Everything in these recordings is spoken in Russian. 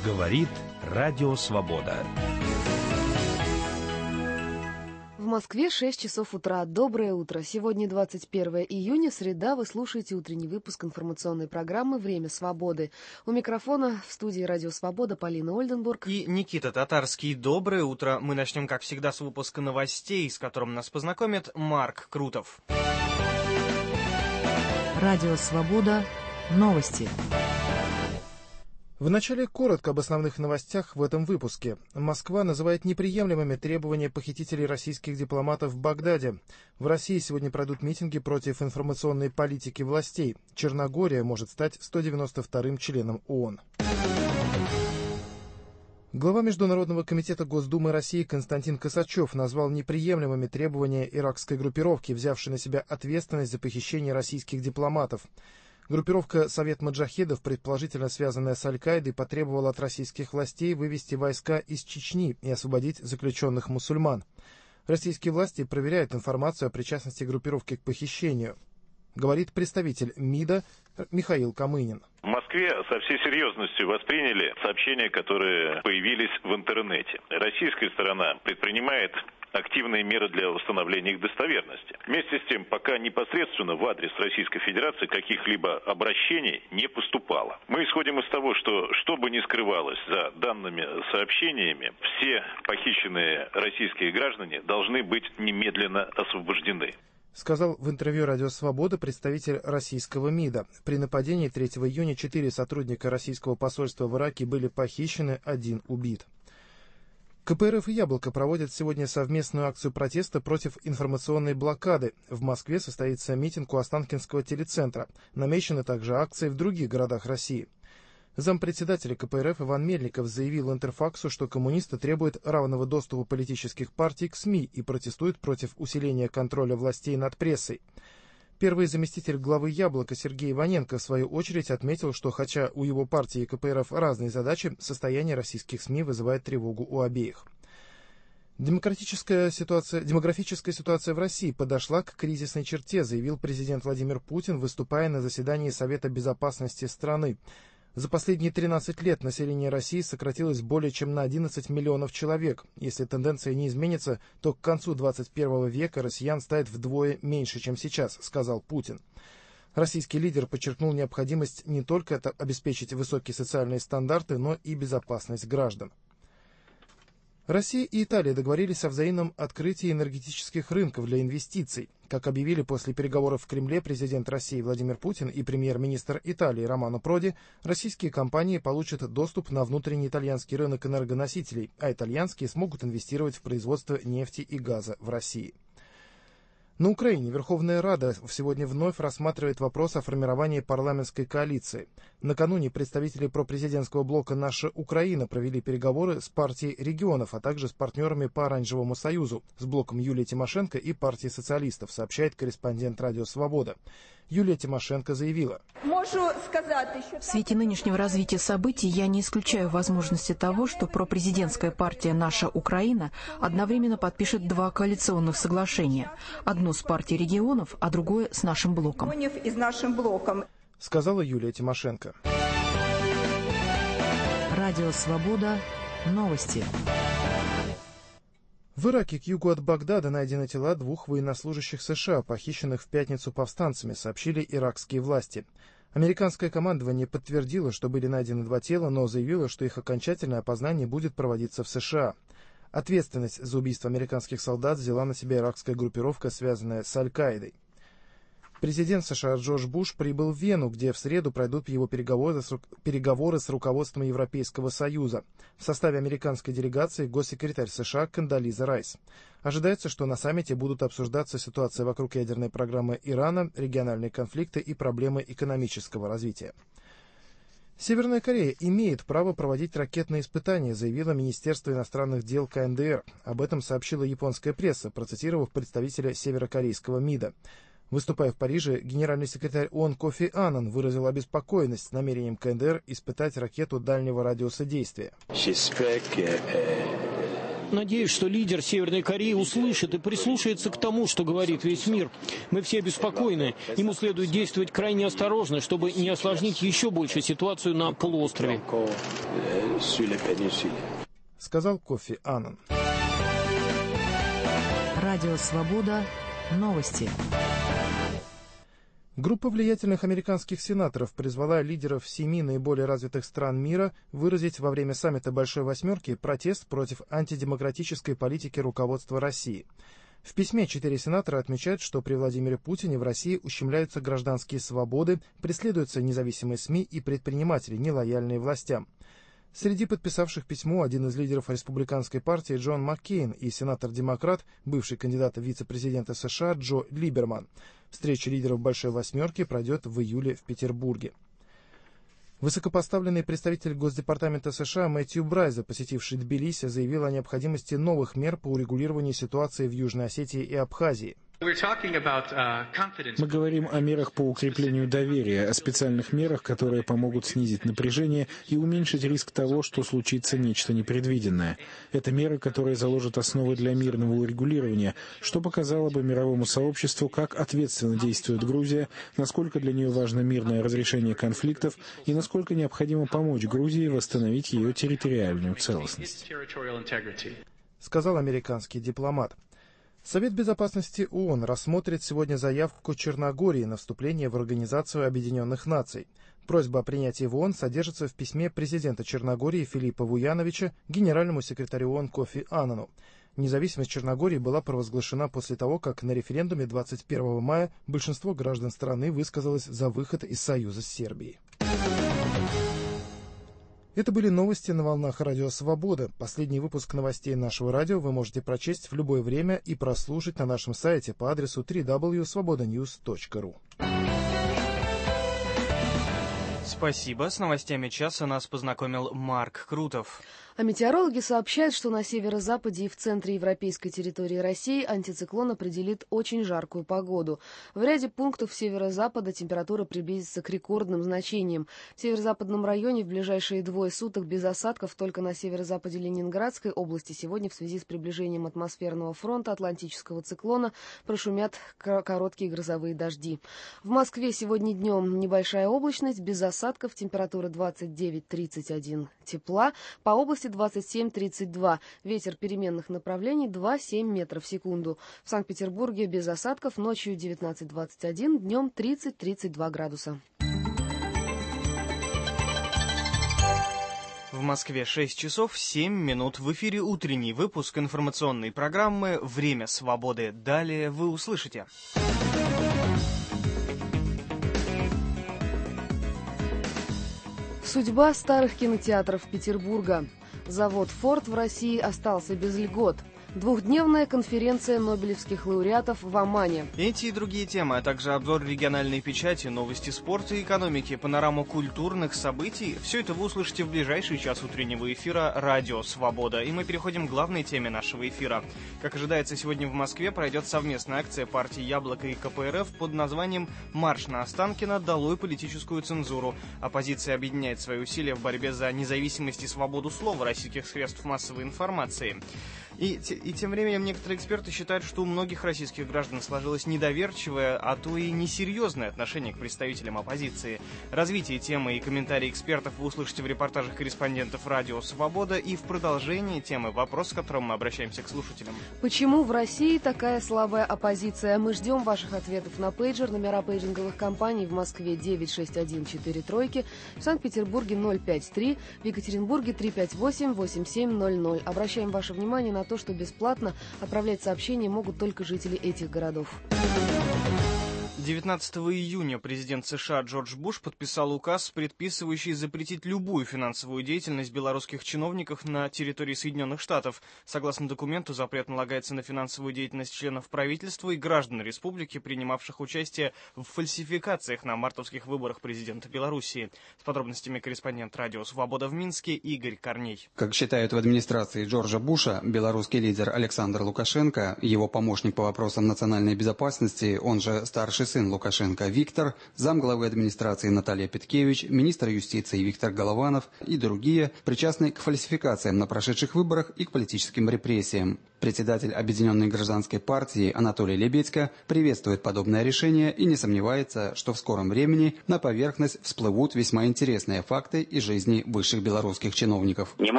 Говорит Радио Свобода. В Москве 6 часов утра. Доброе утро. Сегодня 21 июня, среда. Вы слушаете утренний выпуск информационной программы «Время свободы». У микрофона в студии Радио Свобода Полина Ольденбург и Никита Татарский. Доброе утро. Мы начнем, как всегда, с выпуска новостей, с которым нас познакомит Марк Крутов. Радио Свобода. Новости. Вначале коротко об основных новостях в этом выпуске. Москва называет неприемлемыми требования похитителей российских дипломатов в Багдаде. В России сегодня пройдут митинги против информационной политики властей. Черногория может стать 192-м членом ООН. Глава Международного комитета Госдумы России Константин Косачев назвал неприемлемыми требования иракской группировки, взявшей на себя ответственность за похищение российских дипломатов. Группировка «Совет Маджахедов», предположительно связанная с Аль-Каидой, потребовала от российских властей вывести войска из Чечни и освободить заключенных мусульман. Российские власти проверяют информацию о причастности группировки к похищению, говорит представитель МИДа Михаил Камынин. В Москве со всей серьезностью восприняли сообщения, которые появились в интернете. Российская сторона предпринимает активные меры для восстановления их достоверности. Вместе с тем, пока непосредственно в адрес Российской Федерации каких-либо обращений не поступало. Мы исходим из того, что бы ни скрывалось за данными сообщениями, все похищенные российские граждане должны быть немедленно освобождены. Сказал в интервью «Радио Свобода» представитель российского МИДа. При нападении 3 июня 4 сотрудника российского посольства в Ираке были похищены, 1 убит. КПРФ и «Яблоко» проводят сегодня совместную акцию протеста против информационной блокады. В Москве состоится митинг у Останкинского телецентра. Намечены также акции в других городах России. Зампредседателя КПРФ Иван Мельников заявил Интерфаксу, что коммунисты требуют равного доступа политических партий к СМИ и протестуют против усиления контроля властей над прессой. Первый заместитель главы «Яблока» Сергей Иваненко в свою очередь отметил, что хотя у его партии и КПРФ разные задачи, состояние российских СМИ вызывает тревогу у обеих. Демографическая ситуация в России подошла к кризисной черте, заявил президент Владимир Путин, выступая на заседании Совета безопасности страны. За последние 13 лет население России сократилось более чем на 11 миллионов человек. Если тенденция не изменится, то к концу 21 века россиян станет вдвое меньше, чем сейчас, сказал Путин. Российский лидер подчеркнул необходимость не только обеспечить высокие социальные стандарты, но и безопасность граждан. Россия и Италия договорились о взаимном открытии энергетических рынков для инвестиций. Как объявили после переговоров в Кремле президент России Владимир Путин и премьер-министр Италии Романо Проди, российские компании получат доступ на внутренний итальянский рынок энергоносителей, а итальянские смогут инвестировать в производство нефти и газа в России. На Украине Верховная Рада сегодня вновь рассматривает вопрос о формировании парламентской коалиции. Накануне представители пропрезидентского блока «Наша Украина» провели переговоры с партией регионов, а также с партнерами по Оранжевому союзу, с блоком Юлии Тимошенко и партией социалистов, сообщает корреспондент Радио Свобода. Юлия Тимошенко заявила: в свете нынешнего развития событий я не исключаю возможности того, что пропрезидентская партия «Наша Украина» одновременно подпишет 2 коалиционных соглашения. Одно с партией регионов, а другое с нашим блоком. Сказала Юлия Тимошенко. Радио Свобода. Новости. В Ираке к югу от Багдада найдены тела 2 военнослужащих США, похищенных в пятницу повстанцами, сообщили иракские власти. Американское командование подтвердило, что были найдены 2 тела, но заявило, что их окончательное опознание будет проводиться в США. Ответственность за убийство американских солдат взяла на себя иракская группировка, связанная с Аль-Каидой. Президент США Джордж Буш прибыл в Вену, где в среду пройдут его переговоры с руководством Европейского Союза. В составе американской делегации госсекретарь США Кондолиза Райс. Ожидается, что на саммите будут обсуждаться ситуация вокруг ядерной программы Ирана, региональные конфликты и проблемы экономического развития. Северная Корея имеет право проводить ракетные испытания, заявило Министерство иностранных дел КНДР. Об этом сообщила японская пресса, процитировав представителя северокорейского МИДа. Выступая в Париже, генеральный секретарь ООН Кофи Аннан выразил обеспокоенность намерением КНДР испытать ракету дальнего радиуса действия. надеюсь, что лидер Северной Кореи услышит и прислушается к тому, что говорит весь мир. Мы все обеспокоены. Ему следует действовать крайне осторожно, чтобы не осложнить еще больше ситуацию на полуострове. Сказал Кофи Аннан. Радио «Свобода». Новости. Группа влиятельных американских сенаторов призвала лидеров 7 наиболее развитых стран мира выразить во время саммита Большой Восьмерки протест против антидемократической политики руководства России. В письме 4 сенатора отмечают, что при Владимире Путине в России ущемляются гражданские свободы, преследуются независимые СМИ и предприниматели, нелояльные властям. Среди подписавших письмо один из лидеров республиканской партии Джон Маккейн и сенатор-демократ, бывший кандидат в вице-президенты США Джо Либерман. Встреча лидеров Большой Восьмерки пройдет в июле в Петербурге. Высокопоставленный представитель Госдепартамента США Мэтью Брайза, посетивший Тбилиси, заявил о необходимости новых мер по урегулированию ситуации в Южной Осетии и Абхазии. Мы говорим о мерах по укреплению доверия, о специальных мерах, которые помогут снизить напряжение и уменьшить риск того, что случится нечто непредвиденное. Это меры, которые заложат основы для мирного урегулирования, что показало бы мировому сообществу, как ответственно действует Грузия, насколько для нее важно мирное разрешение конфликтов и насколько необходимо помочь Грузии восстановить ее территориальную целостность. Сказал американский дипломат. Совет Безопасности ООН рассмотрит сегодня заявку Черногории на вступление в Организацию Объединенных Наций. Просьба о принятии в ООН содержится в письме президента Черногории Филиппа Вуяновича генеральному секретарю ООН Кофи Аннану. Независимость Черногории была провозглашена после того, как на референдуме 21 мая большинство граждан страны высказалось за выход из союза с Сербией. Это были новости на волнах Радио Свобода. Последний выпуск новостей нашего радио вы можете прочесть в любое время и прослушать на нашем сайте по адресу www.svobodanews.ru. Спасибо. С новостями часа нас познакомил Марк Крутов. А метеорологи сообщают, что на северо-западе и в центре европейской территории России антициклон определит очень жаркую погоду. В ряде пунктов северо-запада температура приблизится к рекордным значениям. В северо-западном районе в ближайшие 2 суток без осадков только на северо-западе Ленинградской области сегодня в связи с приближением атмосферного фронта Атлантического циклона прошумят короткие грозовые дожди. В Москве сегодня днем небольшая облачность, без осадков, температура 29-31 тепла, по области 27-32, ветер переменных направлений 2,7 метров в секунду. В Санкт-Петербурге без осадков, ночью 19-21, днем 30-32 градуса. В Москве 6 часов 7 минут. В эфире утренний выпуск информационной программы «Время свободы». Далее вы услышите. Судьба старых кинотеатров Петербурга. Завод «Форд» в России остался без льгот. Двухдневная конференция нобелевских лауреатов в Омане. Эти и другие темы, а также обзор региональной печати, новости спорта и экономики, панораму культурных событий – все это вы услышите в ближайший час утреннего эфира «Радио Свобода». И мы переходим к главной теме нашего эфира. Как ожидается, сегодня в Москве пройдет совместная акция партии «Яблоко» и КПРФ под названием «Марш на Останкино. Долой политическую цензуру». Оппозиция объединяет свои усилия в борьбе за независимость и свободу слова российских средств массовой информации. И тем временем некоторые эксперты считают, что у многих российских граждан сложилось недоверчивое, а то и несерьезное отношение к представителям оппозиции. Развитие темы и комментарии экспертов вы услышите в репортажах корреспондентов «Радио Свобода», и в продолжении темы вопрос, с которым мы обращаемся к слушателям. Почему в России такая слабая оппозиция? Мы ждем ваших ответов на пейджер. Номера пейджинговых компаний в Москве 96143, в Санкт-Петербурге 053, в Екатеринбурге 358-8700. Обращаем ваше внимание на то, что бесплатно отправлять сообщения могут только жители этих городов. 19 июня президент США Джордж Буш подписал указ, предписывающий запретить любую финансовую деятельность белорусских чиновников на территории Соединенных Штатов. Согласно документу, запрет налагается на финансовую деятельность членов правительства и граждан республики, принимавших участие в фальсификациях на мартовских выборах президента Белоруссии. С подробностями корреспондент «Радио Свобода» в Минске Игорь Корней. Как считают в администрации Джорджа Буша, белорусский лидер Александр Лукашенко, его помощник по вопросам национальной безопасности, он же старший сын Лукашенко Виктор, замглавы администрации Наталья Петкевич, министр юстиции Виктор Голованов и другие причастны к фальсификациям на прошедших выборах и к политическим репрессиям. Председатель Объединенной гражданской партии Анатолий Лебедько приветствует подобное решение и не сомневается, что в скором времени на поверхность всплывут весьма интересные факты из жизни высших белорусских чиновников. У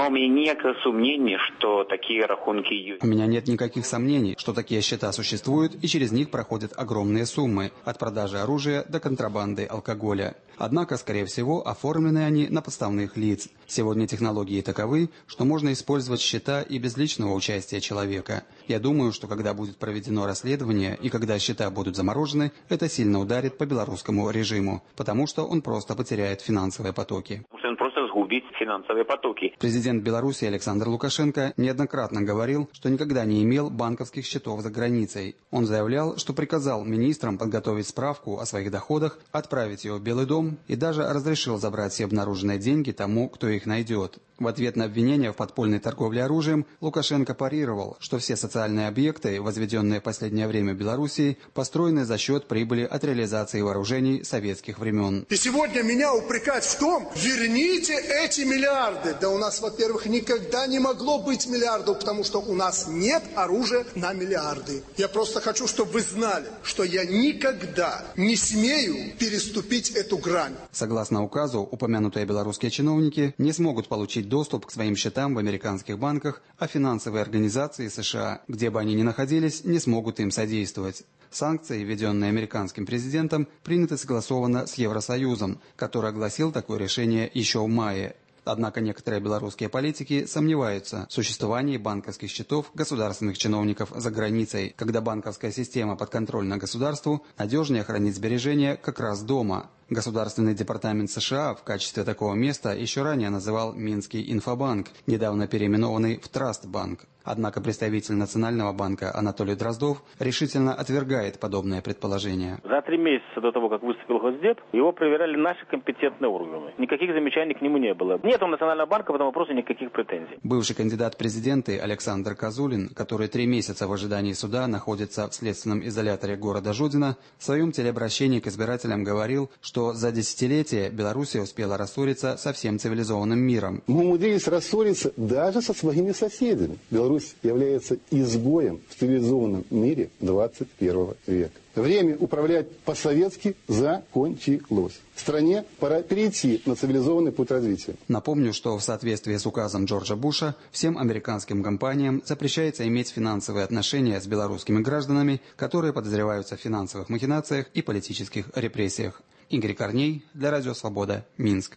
меня нет никаких сомнений, что такие счета существуют и через них проходят огромные суммы, от продажи оружия до контрабанды алкоголя. Однако, скорее всего, оформлены они на подставных лиц. Сегодня технологии таковы, что можно использовать счета и без личного участия человека. Я думаю, что когда будет проведено расследование и когда счета будут заморожены, это сильно ударит по белорусскому режиму, потому что он просто потеряет финансовые потоки. Президент Беларуси Александр Лукашенко неоднократно говорил, что никогда не имел банковских счетов за границей. Он заявлял, что приказал министрам подготовить справку о своих доходах, отправить ее в Белый дом и даже разрешил забрать все обнаруженные деньги тому, кто их найдет. В ответ на обвинения в подпольной торговле оружием Лукашенко парировал, что все социальные объекты, возведенные в последнее время в Белоруссии, построены за счет прибыли от реализации вооружений советских времен. И сегодня меня упрекать в том, верните эти миллиарды. Да у нас, во-первых, никогда не могло быть миллиардов, потому что у нас нет оружия на миллиарды. Я просто хочу, чтобы вы знали, что я никогда не смею переступить эту грань. Согласно указу, упомянутые белорусские чиновники не смогут получить доступ к своим счетам в американских банках, а финансовые организации США, где бы они ни находились, не смогут им содействовать. Санкции, введенные американским президентом, приняты согласованно с Евросоюзом, который огласил такое решение еще в мае. Однако некоторые белорусские политики сомневаются в существовании банковских счетов государственных чиновников за границей, когда банковская система подконтрольна государству, надежнее хранить сбережения как раз дома. Государственный департамент США в качестве такого места еще ранее называл Минский инфобанк, недавно переименованный в Трастбанк. Однако представитель Национального банка Анатолий Дроздов решительно отвергает подобное предположение. За 3 месяца до того, как выступил Госдеп, его проверяли наши компетентные органы. Никаких замечаний к нему не было. Нет у Национального банка в этом вопросе никаких претензий. Бывший кандидат в президенты Александр Козулин, который 3 месяца в ожидании суда находится в следственном изоляторе города Жодино, в своем телеобращении к избирателям говорил, что за десятилетия Белоруссия успела рассориться со всем цивилизованным миром. Мы умудрились рассориться даже со своими соседями. Беларусь является изгоем в цивилизованном мире 21 века. Время управлять по-советски закончилось. Стране пора перейти на цивилизованный путь развития. Напомню, что в соответствии с указом Джорджа Буша всем американским компаниям запрещается иметь финансовые отношения с белорусскими гражданами, которые подозреваются в финансовых махинациях и политических репрессиях. Игорь Корней для Радио Свобода, Минск.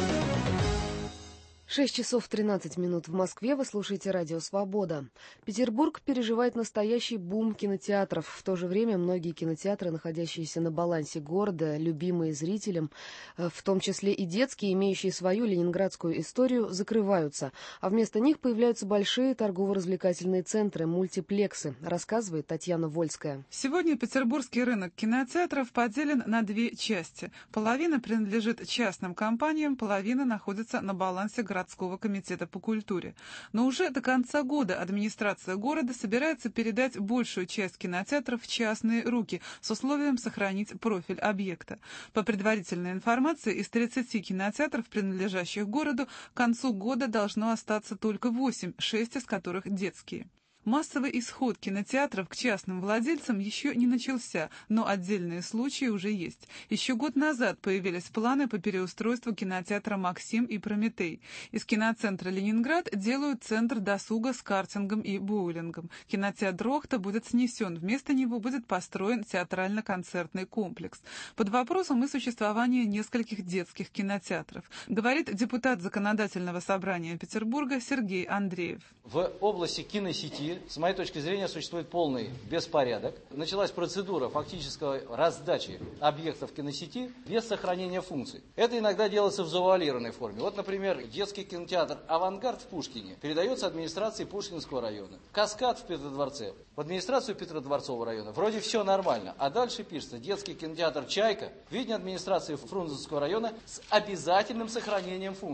6 часов 13 минут в Москве. Вы слушаете Радио Свобода. Петербург переживает настоящий бум кинотеатров. В то же время многие кинотеатры, находящиеся на балансе города, любимые зрителям, в том числе и детские, имеющие свою ленинградскую историю, закрываются. А вместо них появляются большие торгово-развлекательные центры, мультиплексы, рассказывает Татьяна Вольская. Сегодня петербургский рынок кинотеатров поделен на 2 части. Половина принадлежит частным компаниям, половина находится на балансе городского комитета по культуре. Но уже до конца года администрация города собирается передать большую часть кинотеатров в частные руки с условием сохранить профиль объекта. По предварительной информации, из 30 кинотеатров, принадлежащих городу, к концу года должно остаться только 8, 6 из которых детские. Массовый исход кинотеатров к частным владельцам еще не начался, но отдельные случаи уже есть. Еще год назад появились планы по переустройству кинотеатра «Максим» и «Прометей». Из киноцентра «Ленинград» делают центр досуга с картингом и боулингом. Кинотеатр «Рохта» будет снесен, вместо него будет построен театрально-концертный комплекс. Под вопросом и существование нескольких детских кинотеатров, говорит депутат Законодательного собрания Петербурга Сергей Андреев. В области киносети, с моей точки зрения, существует полный беспорядок. Началась процедура фактической раздачи объектов киносети без сохранения функций. Это иногда делается в завуалированной форме. Вот, например, детский кинотеатр «Авангард» в Пушкине передается администрации Пушкинского района. «Каскад» в Петродворце в администрацию Петродворцового района. Вроде все нормально. А дальше пишется: детский кинотеатр «Чайка» в виде администрации Фрунзенского района с обязательным сохранением функций.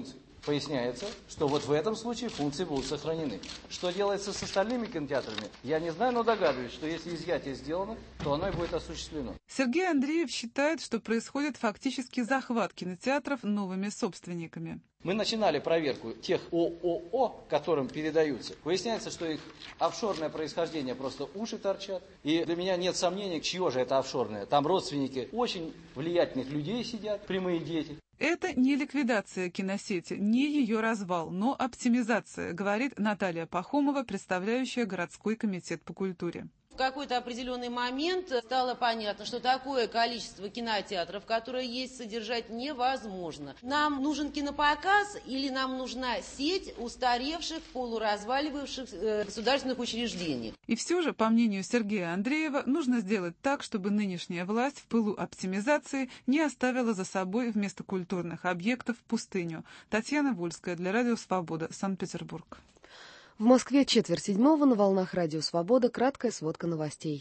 Поясняется, что вот в этом случае функции будут сохранены. Что делается с остальными кинотеатрами, я не знаю, но догадываюсь, что если изъятие сделано, то оно и будет осуществлено. Сергей Андреев считает, что происходит фактически захват кинотеатров новыми собственниками. Мы начинали проверку тех ООО, которым передаются. Выясняется, что их офшорное происхождение просто уши торчат. И для меня нет сомнений, чье же это офшорное. Там родственники очень влиятельных людей сидят, прямые дети. Это не ликвидация киносети, не ее развал, но оптимизация, говорит Наталья Пахомова, представляющая городской комитет по культуре. В какой-то определенный момент стало понятно, что такое количество кинотеатров, которое есть, содержать невозможно. Нам нужен кинопоказ или нам нужна сеть устаревших, полуразваливавшихся государственных учреждений? И все же, по мнению Сергея Андреева, нужно сделать так, чтобы нынешняя власть в пылу оптимизации не оставила за собой вместо культурных объектов пустыню. Татьяна Вольская для Радио Свобода, Санкт-Петербург. В Москве 6:45 на волнах Радио Свобода. Краткая сводка новостей.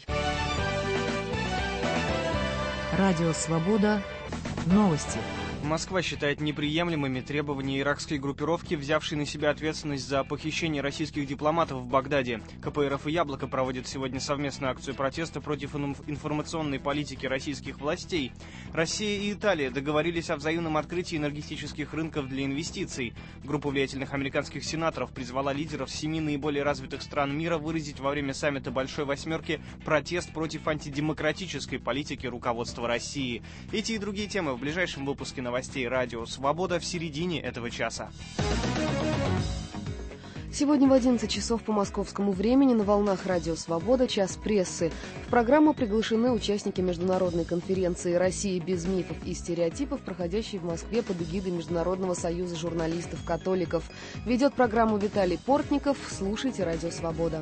Радио Свобода. Новости. Москва считает неприемлемыми требования иракской группировки, взявшей на себя ответственность за похищение российских дипломатов в Багдаде. КПРФ и «Яблоко» проводят сегодня совместную акцию протеста против информационной политики российских властей. Россия и Италия договорились о взаимном открытии энергетических рынков для инвестиций. Группа влиятельных американских сенаторов призвала лидеров 7 наиболее развитых стран мира выразить во время саммита «Большой восьмерки» протест против антидемократической политики руководства России. Эти и другие темы в ближайшем выпуске новостей «Радио Свобода» в середине этого часа. Сегодня в 11 часов по московскому времени на волнах Радио Свобода «Час прессы». В программу приглашены участники международной конференции «Россия без мифов и стереотипов», проходящей в Москве под эгидой Международного союза журналистов-католиков. Ведет программу Виталий Портников. Слушайте Радио Свобода.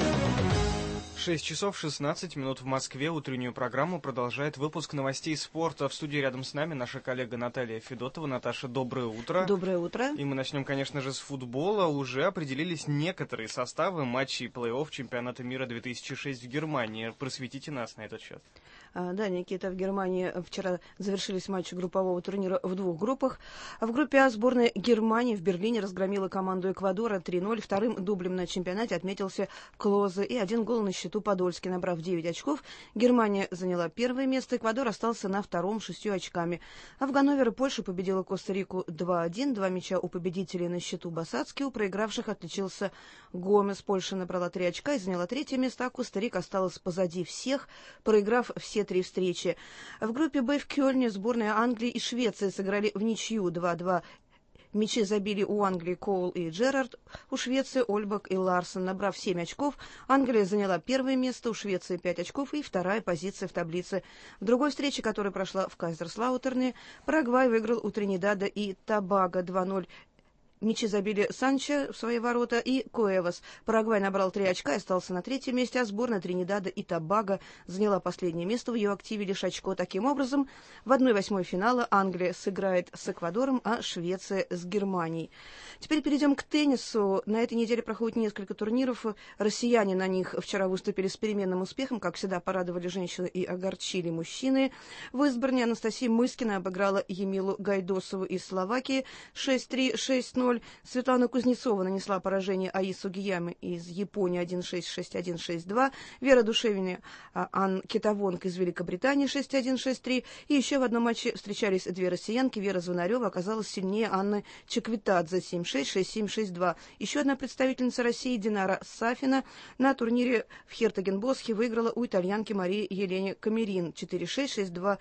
6 часов 16 минут в Москве. Утреннюю программу продолжает выпуск новостей спорта. В студии рядом с нами наша коллега Наталья Федотова. Наташа, доброе утро. Доброе утро. И мы начнем, конечно же, с футбола. Уже определились некоторые составы матчей плей-офф чемпионата мира 2006 в Германии. Просветите нас на этот счет. Да, Никита, в Германии вчера завершились матчи группового турнира в двух группах. В группе А сборная Германии в Берлине разгромила команду Эквадора 3-0. Вторым дублем на чемпионате отметился Клозе и 1 гол на счету Подольский. Набрав 9 очков, Германия заняла первое место, Эквадор остался на втором 6 очками. А в Ганновере Польша победила Коста-Рику 2-1. 2 мяча у победителей на счету Басацкий. У проигравших отличился Гомес. Польша набрала 3 очка и заняла третье место, а Коста-Рика осталась позади всех, проиграв все 3 встречи. В группе Б в Кёльне сборная Англии и Швеции сыграли в ничью 2-2. Мячи забили у Англии Коул и Джерард, у Швеции Ольбак и Ларсон. Набрав 7 очков, Англия заняла первое место, у Швеции 5 очков и вторая позиция в таблице. В другой встрече, которая прошла в Кайзерслаутерне, Парагвай выиграл у Тринидада и Тобаго 2-0. Мячи забили Санчо в свои ворота и Куэвас. Парагвай набрал 3 очка и остался на третьем месте, а сборная Тринидада и Тобаго заняла последнее место в ее активе лишь очко. Таким образом, в 1/8 финала Англия сыграет с Эквадором, а Швеция с Германией. Теперь перейдем к теннису. На этой неделе проходит несколько турниров. Россияне на них вчера выступили с переменным успехом. Как всегда, порадовали женщины и огорчили мужчины. В Эсборне Анастасия Мыскина обыграла Емилу Гайдосову из Словакии 6-3, 6-0. Светлана Кузнецова нанесла поражение Аису Гияме из Японии 1-6, 6-1, 6-2. Вера Душевина, Ан Китавонг из Великобритании 6-1, 6-3. И еще в одном матче встречались две россиянки. Вера Звонарева оказалась сильнее Анны Чеквитадзе 7-6, 6-7, 6-2. Еще одна представительница России Динара Сафина на турнире в Хертогенбосхе выиграла у итальянки Марии Елене Камерин 4-6, 6-2,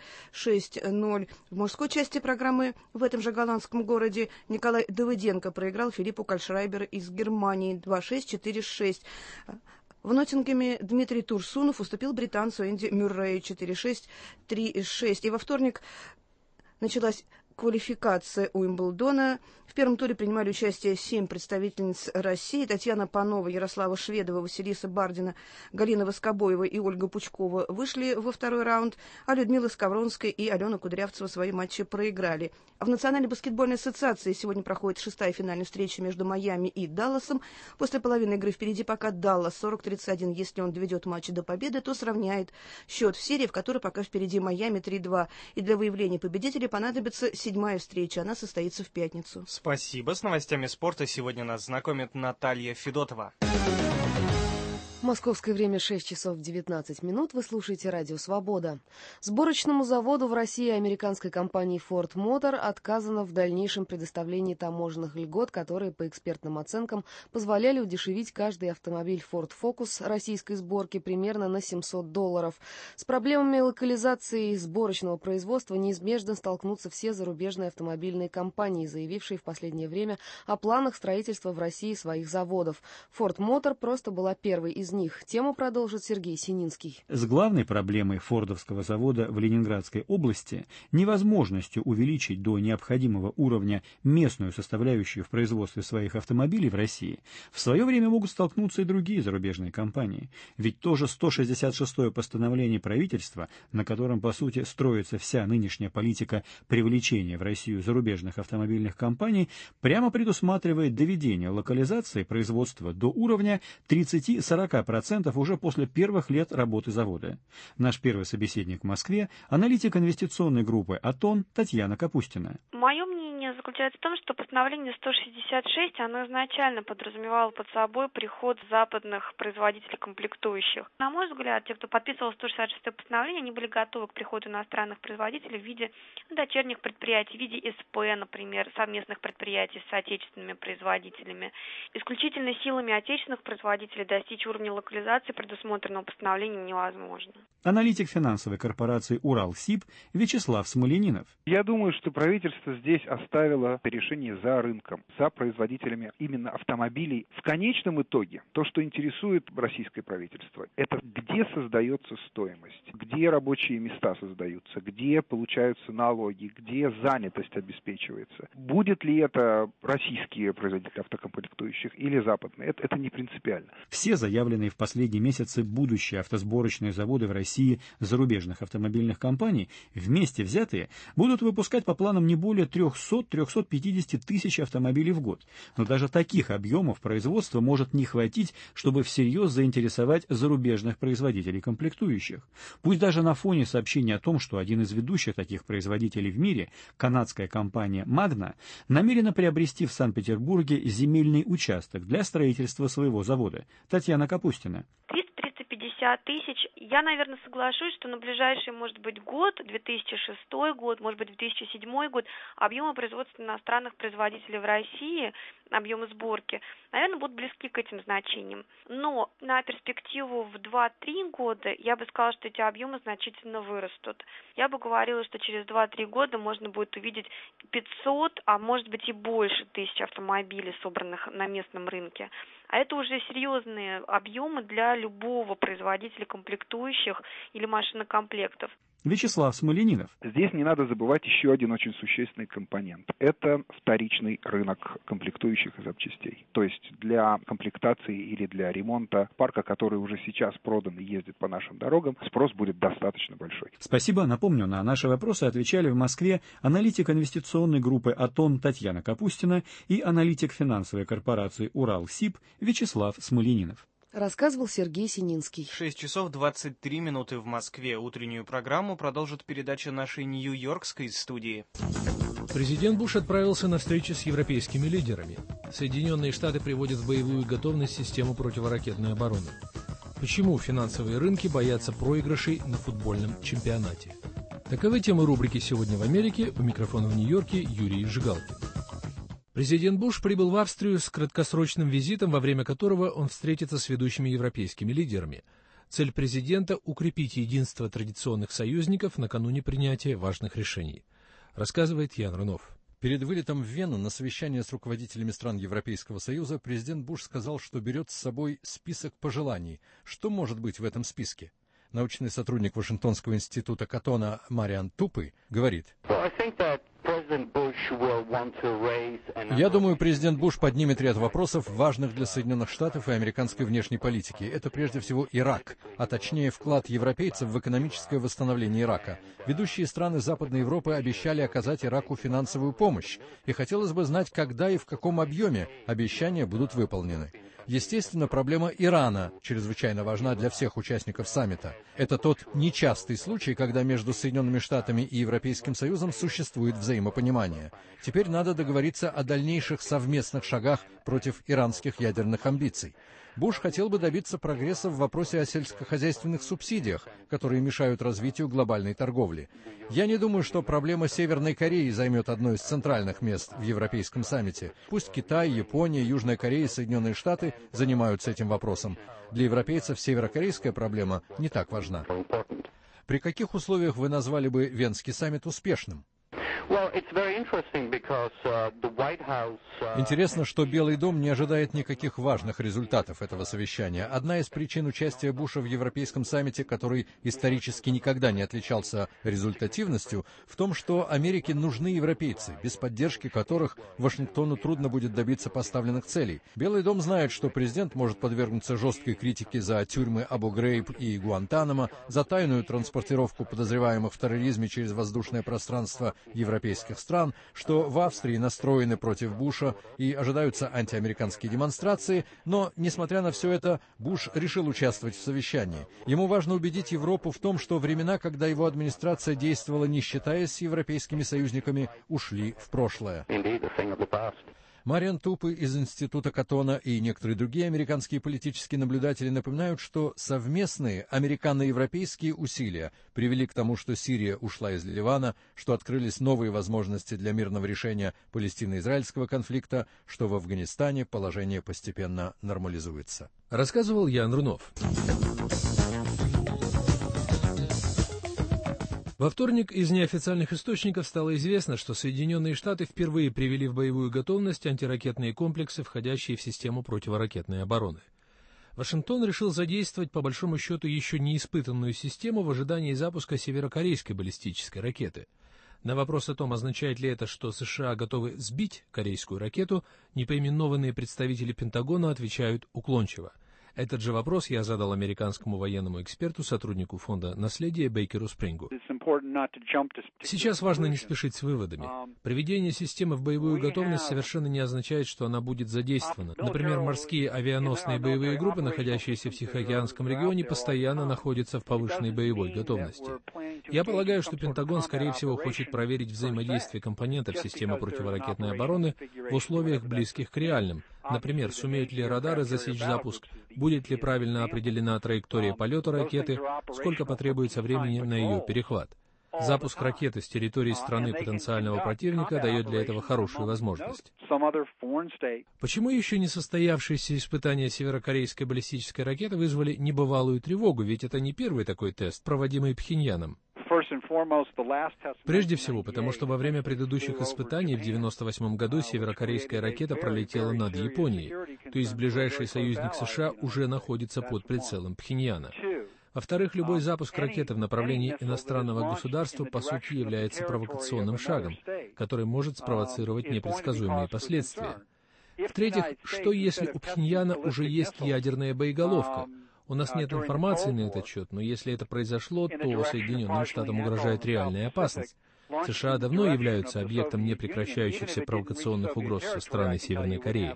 6-0. В мужской части программы в этом же голландском городе Николай Давыденко проиграл Филиппу Кальшрайберу из Германии 2-6, 4-6. В Ноттингеме Дмитрий Турсунов уступил британцу Энди Мюррею 4-6, 3-6. И во вторник началась квалификация Уимблдона. В первом туре принимали участие 7 представительниц России. Татьяна Панова, Ярослава Шведова, Василиса Бардина, Галина Воскобоева и Ольга Пучкова вышли во второй раунд, а Людмила Скавронская и Алена Кудрявцева свои матчи проиграли. А в Национальной баскетбольной ассоциации сегодня проходит 6-я финальная встреча между Майами и Далласом. После половины игры впереди пока Даллас 40-31. Если он доведет матч до победы, то сравняет счет в серии, в которой пока впереди Майами 3-2. И для выявления победителей понадобится 7-я встреча. Она состоится в пятницу. Спасибо. С новостями спорта сегодня нас знакомит Наталья Федотова. Московское время 6 часов 19 минут. Вы слушаете «Радио Свобода». Сборочному заводу в России американской компании Ford Motor отказано в дальнейшем предоставлении таможенных льгот, которые, по экспертным оценкам, позволяли удешевить каждый автомобиль Ford Focus российской сборки примерно на $700. С проблемами локализации сборочного производства неизбежно столкнутся все зарубежные автомобильные компании, заявившие в последнее время о планах строительства в России своих заводов. Ford Motor просто была первой из них. Тему продолжит Сергей Сининский. С главной проблемой фордовского завода в Ленинградской области невозможностью увеличить до необходимого уровня местную составляющую в производстве своих автомобилей в России в свое время могут столкнуться и другие зарубежные компании. Ведь тоже 166-е постановление правительства, на котором, по сути, строится вся нынешняя политика привлечения в Россию зарубежных автомобильных компаний, прямо предусматривает доведение локализации производства до уровня 30-40% уже после первых лет работы завода. Наш первый собеседник в Москве – аналитик инвестиционной группы «Атон» Татьяна Капустина. Мое мнение заключается в том, что постановление 166, оно изначально подразумевало под собой приход западных производителей комплектующих. На мой взгляд, те, кто подписывал 166 постановление, они были готовы к приходу иностранных производителей в виде дочерних предприятий, в виде СП, например, совместных предприятий с отечественными производителями. Исключительно силами отечественных производителей достичь уровня локализации, предусмотренного постановлением, невозможно. Аналитик финансовой корпорации «Уралсиб» Вячеслав Смоленинов. Я думаю, что правительство здесь оставило решение за рынком, за производителями именно автомобилей. В конечном итоге то, что интересует российское правительство, это где создается стоимость, где рабочие места создаются, где получаются налоги, где занятость обеспечивается. Будет ли это российские производители автокомплектующих или западные, это не принципиально. Все заявленные в последние месяцы будущие автосборочные заводы в России зарубежных автомобильных компаний, вместе взятые, будут выпускать по планам не более 300-350 тысяч автомобилей в год. Но даже таких объемов производства может не хватить, чтобы всерьез заинтересовать зарубежных производителей комплектующих. Пусть даже на фоне сообщения о том, что один из ведущих таких производителей в мире, канадская компания Magna, намерена приобрести в Санкт-Петербурге земельный участок для строительства своего завода. Татьяна Капустина. 300-350 тысяч. Я, наверное, соглашусь, что на ближайший, может быть, год, 2006 год, может быть, 2007 год, объемы производства иностранных производителей в России, объемы сборки, наверное, будут близки к этим значениям. Но на перспективу в 2-3 года я бы сказала, что эти объемы значительно вырастут. Я бы говорила, что через 2-3 года можно будет увидеть 500, а может быть и больше тысяч автомобилей, собранных на местном рынке. А это уже серьезные объемы для любого производителя комплектующих или машинокомплектов. Вячеслав Смоленинов. Здесь не надо забывать еще один очень существенный компонент. Это вторичный рынок комплектующих и запчастей. То есть для комплектации или для ремонта парка, который уже сейчас продан и ездит по нашим дорогам, спрос будет достаточно большой. Спасибо. Напомню, на наши вопросы отвечали в Москве аналитик инвестиционной группы «Атон» Татьяна Капустина и аналитик финансовой корпорации «Уралсиб» Вячеслав Смоленинов. Рассказывал Сергей Сининский. 6 часов 23 минуты в Москве. Утреннюю программу продолжит передача нашей нью-йоркской студии. Президент Буш отправился на встречу с европейскими лидерами. Соединенные Штаты приводят в боевую готовность систему противоракетной обороны. Почему финансовые рынки боятся проигрышей на футбольном чемпионате? Таковы темы рубрики «Сегодня в Америке». У микрофона в Нью-Йорке Юрий Жигалкин. Президент Буш прибыл в Австрию с краткосрочным визитом, во время которого он встретится с ведущими европейскими лидерами. Цель президента – укрепить единство традиционных союзников накануне принятия важных решений. Рассказывает Ян Рунов. Перед вылетом в Вену на совещание с руководителями стран Европейского Союза президент Буш сказал, что берет с собой список пожеланий. Что может быть в этом списке? Научный сотрудник Вашингтонского института Катона Мариан Тупы говорит: «Я думаю, президент Буш поднимет ряд вопросов, важных для Соединенных Штатов и американской внешней политики. Это прежде всего Ирак, а точнее вклад европейцев в экономическое восстановление Ирака. Ведущие страны Западной Европы обещали оказать Ираку финансовую помощь, и хотелось бы знать, когда и в каком объеме обещания будут выполнены. Естественно, проблема Ирана чрезвычайно важна для всех участников саммита. Это тот нечастый случай, когда между Соединенными Штатами и Европейским Союзом существует взаимопонимание. Теперь надо договориться о дальнейших совместных шагах против иранских ядерных амбиций. Буш хотел бы добиться прогресса в вопросе о сельскохозяйственных субсидиях, которые мешают развитию глобальной торговли. Я не думаю, что проблема Северной Кореи займет одно из центральных мест в Европейском саммите. Пусть Китай, Япония, Южная Корея и Соединенные Штаты занимаются этим вопросом. Для европейцев северокорейская проблема не так важна. При каких условиях вы назвали бы Венский саммит успешным? Интересно, что Белый дом не ожидает никаких важных результатов этого совещания. Одна из причин участия Буша в Европейском саммите, который исторически никогда не отличался результативностью, в том, что Америке нужны европейцы, без поддержки которых Вашингтону трудно будет добиться поставленных целей. Белый дом знает, что президент может подвергнуться жесткой критике за тюрьмы Абу-Грейб и Гуантанамо, за тайную транспортировку подозреваемых в терроризме через воздушное пространство европейских стран, что в Австрии настроены против Буша и ожидаются антиамериканские демонстрации, но, несмотря на все это, Буш решил участвовать в совещании. Ему важно убедить Европу в том, что времена, когда его администрация действовала, не считаясь с европейскими союзниками, ушли в прошлое. Мариан Тупы из Института Каттона и некоторые другие американские политические наблюдатели напоминают, что совместные американо-европейские усилия привели к тому, что Сирия ушла из Ливана, что открылись новые возможности для мирного решения палестино-израильского конфликта, что в Афганистане положение постепенно нормализуется. Рассказывал Ян Рунов. Во вторник из неофициальных источников стало известно, что Соединенные Штаты впервые привели в боевую готовность антиракетные комплексы, входящие в систему противоракетной обороны. Вашингтон решил задействовать, по большому счету, еще неиспытанную систему в ожидании запуска северокорейской баллистической ракеты. На вопрос о том, означает ли это, что США готовы сбить корейскую ракету, непоименованные представители Пентагона отвечают уклончиво. Этот же вопрос я задал американскому военному эксперту, сотруднику фонда «Наследие» Бейкеру Спрингу. Сейчас важно не спешить с выводами. Приведение системы в боевую готовность совершенно не означает, что она будет задействована. Например, морские авианосные боевые группы, находящиеся в Тихоокеанском регионе, постоянно находятся в повышенной боевой готовности. Я полагаю, что Пентагон, скорее всего, хочет проверить взаимодействие компонентов системы противоракетной обороны в условиях, близких к реальным. Например, сумеют ли радары засечь запуск, будет ли правильно определена траектория полета ракеты, сколько потребуется времени на ее перехват. Запуск ракеты с территории страны потенциального противника дает для этого хорошую возможность. Почему еще не состоявшиеся испытания северокорейской баллистической ракеты вызвали небывалую тревогу, ведь это не первый такой тест, проводимый Пхеньяном? Прежде всего, потому что во время предыдущих испытаний в 1998 году северокорейская ракета пролетела над Японией, то есть ближайший союзник США уже находится под прицелом Пхеньяна. Во-вторых, любой запуск ракеты в направлении иностранного государства по сути является провокационным шагом, который может спровоцировать непредсказуемые последствия. В-третьих, что если у Пхеньяна уже есть ядерная боеголовка? У нас нет информации на этот счет, но если это произошло, то Соединенным Штатам угрожает реальная опасность. США давно являются объектом непрекращающихся провокационных угроз со стороны Северной Кореи.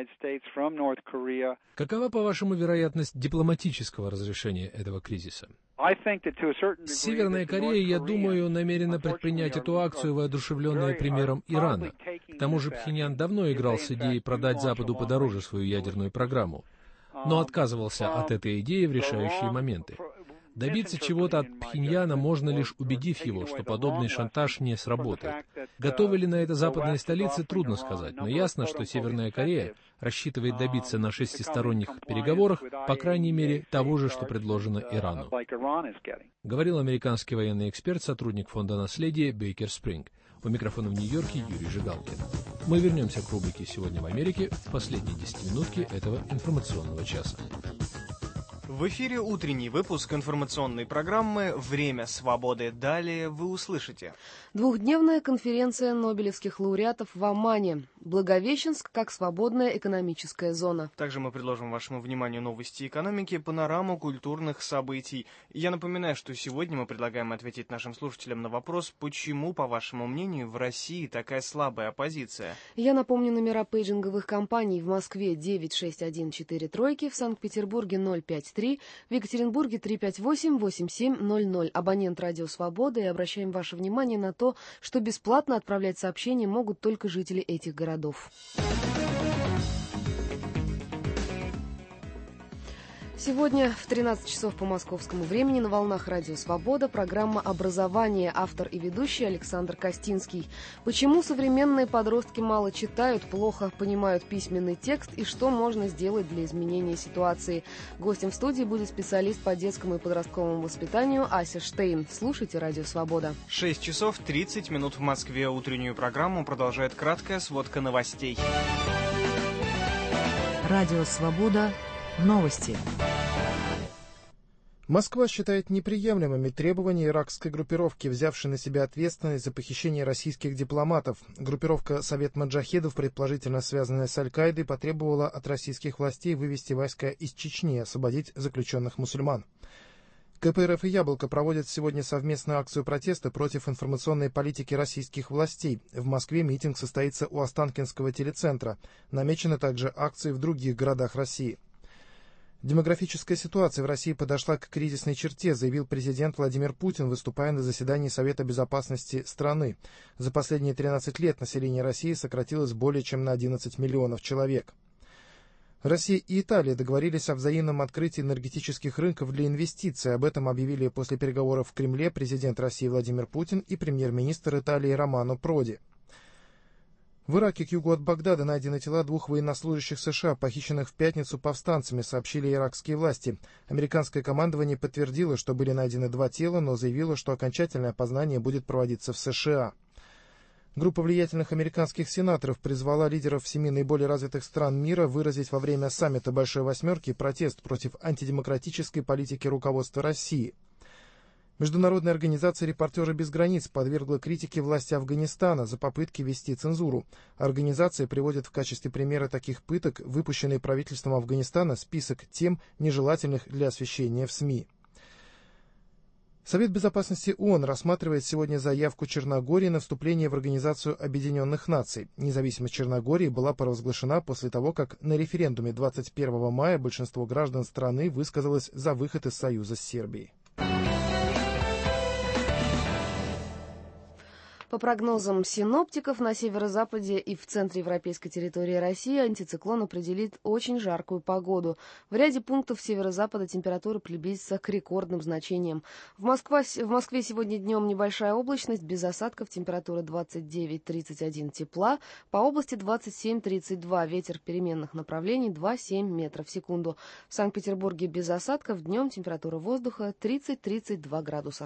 Какова, по-вашему, вероятность дипломатического разрешения этого кризиса? Северная Корея, я думаю, намерена предпринять эту акцию, воодушевленная примером Ирана. К тому же Пхеньян давно играл с идеей продать Западу подороже свою ядерную программу, но отказывался от этой идеи в решающие моменты. Добиться чего-то от Пхеньяна можно лишь убедив его, что подобный шантаж не сработает. Готовы ли на это западные столицы, трудно сказать, но ясно, что Северная Корея рассчитывает добиться на шестисторонних переговорах, по крайней мере, того же, что предложено Ирану. Говорил американский военный эксперт, сотрудник фонда «Наследие» Бейкер Спринг. У микрофона в Нью-Йорке Юрий Жигалкин. Мы вернемся к рубрике «Сегодня в Америке» в последней 10-минутке этого информационного часа. В эфире утренний выпуск информационной программы «Время свободы». Далее вы услышите. Двухдневная конференция нобелевских лауреатов в Омане. Благовещенск как свободная экономическая зона. Также мы предложим вашему вниманию новости экономики, панораму культурных событий. Я напоминаю, что сегодня мы предлагаем ответить нашим слушателям на вопрос, почему, по вашему мнению, в России такая слабая оппозиция. Я напомню номера пейджинговых компаний: в Москве 96143, в Санкт-Петербурге 053, в Екатеринбурге 358-8700. Абонент «Радио Свобода», и обращаем ваше внимание на то, что бесплатно отправлять сообщения могут только жители этих городов. Сегодня в 13 часов по московскому времени на волнах «Радио Свобода» программа «Образование», автор и ведущий Александр Костинский. Почему современные подростки мало читают, плохо понимают письменный текст и что можно сделать для изменения ситуации? Гостем в студии будет специалист по детскому и подростковому воспитанию Ася Штейн. Слушайте «Радио Свобода». 6 часов 30 минут в Москве. Утреннюю программу продолжает краткая сводка новостей. «Радио Свобода». Новости. Москва считает неприемлемыми требования иракской группировки, взявшей на себя ответственность за похищение российских дипломатов. Группировка «Совет Маджахедов», предположительно связанная с Аль-Каидой, потребовала от российских властей вывести войска из Чечни и освободить заключенных мусульман. КПРФ и «Яблоко» проводят сегодня совместную акцию протеста против информационной политики российских властей. В Москве митинг состоится у Останкинского телецентра. Намечены также акции в других городах России. Демографическая ситуация в России подошла к кризисной черте, заявил президент Владимир Путин, выступая на заседании Совета безопасности страны. За последние 13 лет население России сократилось более чем на 11 миллионов человек. Россия и Италия договорились о взаимном открытии энергетических рынков для инвестиций. Об этом объявили после переговоров в Кремле президент России Владимир Путин и премьер-министр Италии Романо Проди. В Ираке к югу от Багдада найдены тела 2 военнослужащих США, похищенных в пятницу повстанцами, сообщили иракские власти. Американское командование подтвердило, что были найдены 2 тела, но заявило, что окончательное опознание будет проводиться в США. Группа влиятельных американских сенаторов призвала лидеров 7 наиболее развитых стран мира выразить во время саммита Большой Восьмерки протест против антидемократической политики руководства России. Международная организация «Репортеры без границ» подвергла критике власти Афганистана за попытки ввести цензуру. Организация приводит в качестве примера таких пыток выпущенный правительством Афганистана список тем, нежелательных для освещения в СМИ. Совет безопасности ООН рассматривает сегодня заявку Черногории на вступление в Организацию Объединенных Наций. Независимость Черногории была провозглашена после того, как на референдуме 21 мая большинство граждан страны высказалось за выход из союза с Сербией. По прогнозам синоптиков, на северо-западе и в центре европейской территории России антициклон определит очень жаркую погоду. В ряде пунктов северо-запада температура приблизится к рекордным значениям. В Москве сегодня днем небольшая облачность, без осадков, температура 29-31 тепла, по области 27-32, ветер переменных направлений 2,7 метров в секунду. В Санкт-Петербурге без осадков, днем температура воздуха 30-32 градуса.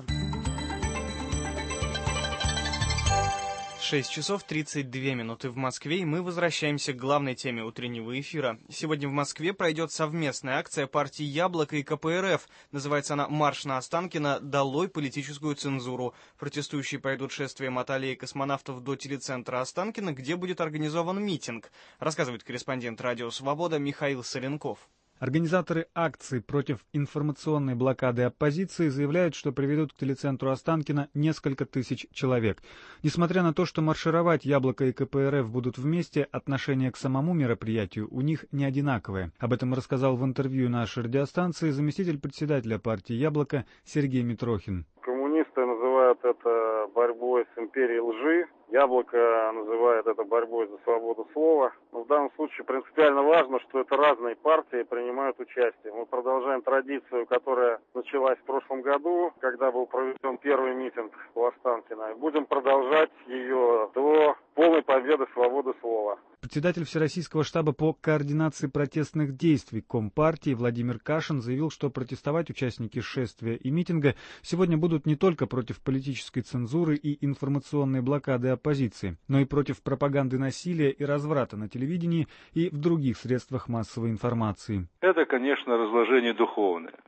6 часов 32 минуты в Москве, и мы возвращаемся к главной теме утреннего эфира. Сегодня в Москве пройдет совместная акция партий «Яблоко» и КПРФ. Называется она «Марш на Останкино. Долой политическую цензуру». Протестующие пойдут шествием от аллеи космонавтов до телецентра Останкино, где будет организован митинг, рассказывает корреспондент «Радио Свобода» Михаил Соленков. Организаторы акции против информационной блокады оппозиции заявляют, что приведут к телецентру Останкино несколько тысяч человек. Несмотря на то, что маршировать «Яблоко» и КПРФ будут вместе, отношение к самому мероприятию у них не одинаковое. Об этом рассказал в интервью нашей радиостанции заместитель председателя партии «Яблоко» Сергей Митрохин. Коммунисты называют это борьбой с империей лжи. «Яблоко» называет это борьбой за свободу слова. Но в данном случае принципиально важно, что это разные партии принимают участие. Мы продолжаем традицию, которая началась в прошлом году, когда был проведен первый митинг в Останкино. И будем продолжать ее до полной победы свободы слова. Председатель Всероссийского штаба по координации протестных действий Компартии Владимир Кашин заявил, что протестовать участники шествия и митинга сегодня будут не только против политической цензуры и информационной блокады оппозиции, но и против пропаганды насилия и разврата на телевидении и в других средствах массовой информации. Это, конечно, разложение духовное.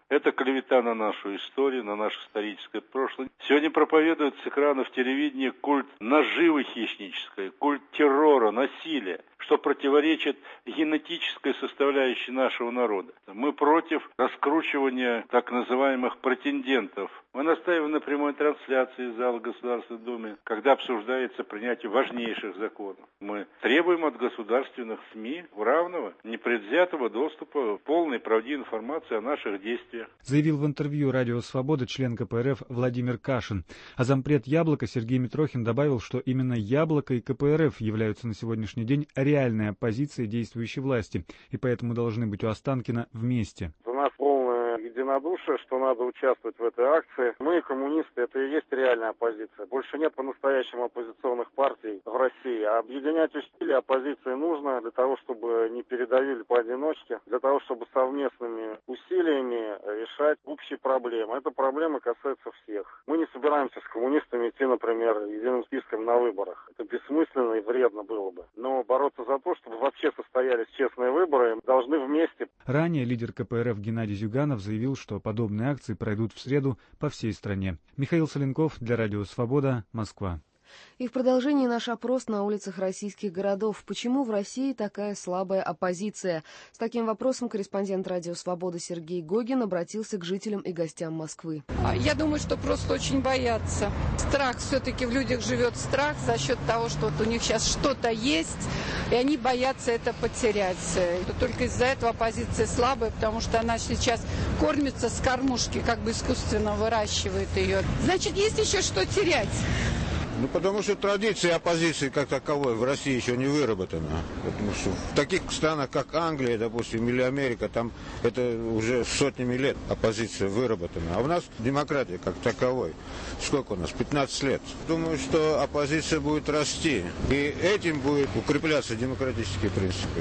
Это клевета на нашу историю, на наше историческое прошлое. Сегодня проповедуют с экранов телевидения культ наживы хищнической, культ террора, насилия, что противоречит генетической составляющей нашего народа. Мы против раскручивания так называемых претендентов. Мы настаиваем на прямой трансляции из зала Государственной Думы, когда обсуждается принятие важнейших законов. Мы требуем от государственных СМИ равного, непредвзятого доступа к полной правдивой информации о наших действиях. Заявил в интервью «Радио Свобода» член КПРФ Владимир Кашин. А зампред «Яблоко» Сергей Митрохин добавил, что именно «Яблоко» и КПРФ являются на сегодняшний день реальной оппозицией действующей власти, и поэтому должны быть у Останкина вместе. У нас полное единодушие, что надо участвовать в этой акции. Мы, коммунисты, это и есть реальная оппозиция. Больше нет по-настоящему оппозиционных партий в России. А объединять усилия оппозиции нужно для того, чтобы не передавили поодиночке, для того, чтобы совместными усилиями решать общие проблемы. Эта проблема касается всех. Мы не собираемся с коммунистами идти, например, единым списком на выборах. Это бессмысленно и вредно было бы. Но бороться за то, чтобы вообще состоялись честные выборы, должны вместе. Ранее лидер КПРФ Геннадий Зюганов заявил, что подобные акции пройдут в среду по всей стране. Михаил Соленков для Радио Свобода, Москва. И в продолжении наш опрос на улицах российских городов. Почему в России такая слабая оппозиция? С таким вопросом корреспондент Радио Свобода Сергей Гогин обратился к жителям и гостям Москвы. Я думаю, что просто очень боятся. Страх, все-таки в людях живет страх за счет того, что вот у них сейчас что-то есть, и они боятся это потерять. Только из-за этого оппозиция слабая, потому что она сейчас кормится с кормушки, как бы искусственно выращивает ее. Значит, есть еще что терять. Ну, потому что традиция оппозиции как таковой в России еще не выработана. Потому что в таких странах, как Англия, допустим, или Америка, там это уже сотнями лет оппозиция выработана. А у нас демократия как таковой. Сколько у нас? 15 лет. Думаю, что оппозиция будет расти. И этим будет укрепляться демократические принципы.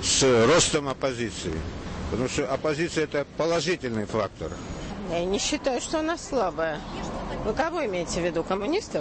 С ростом оппозиции. Потому что оппозиция – это положительный фактор. Я не считаю, что она слабая. Вы кого имеете в виду? Коммунистов?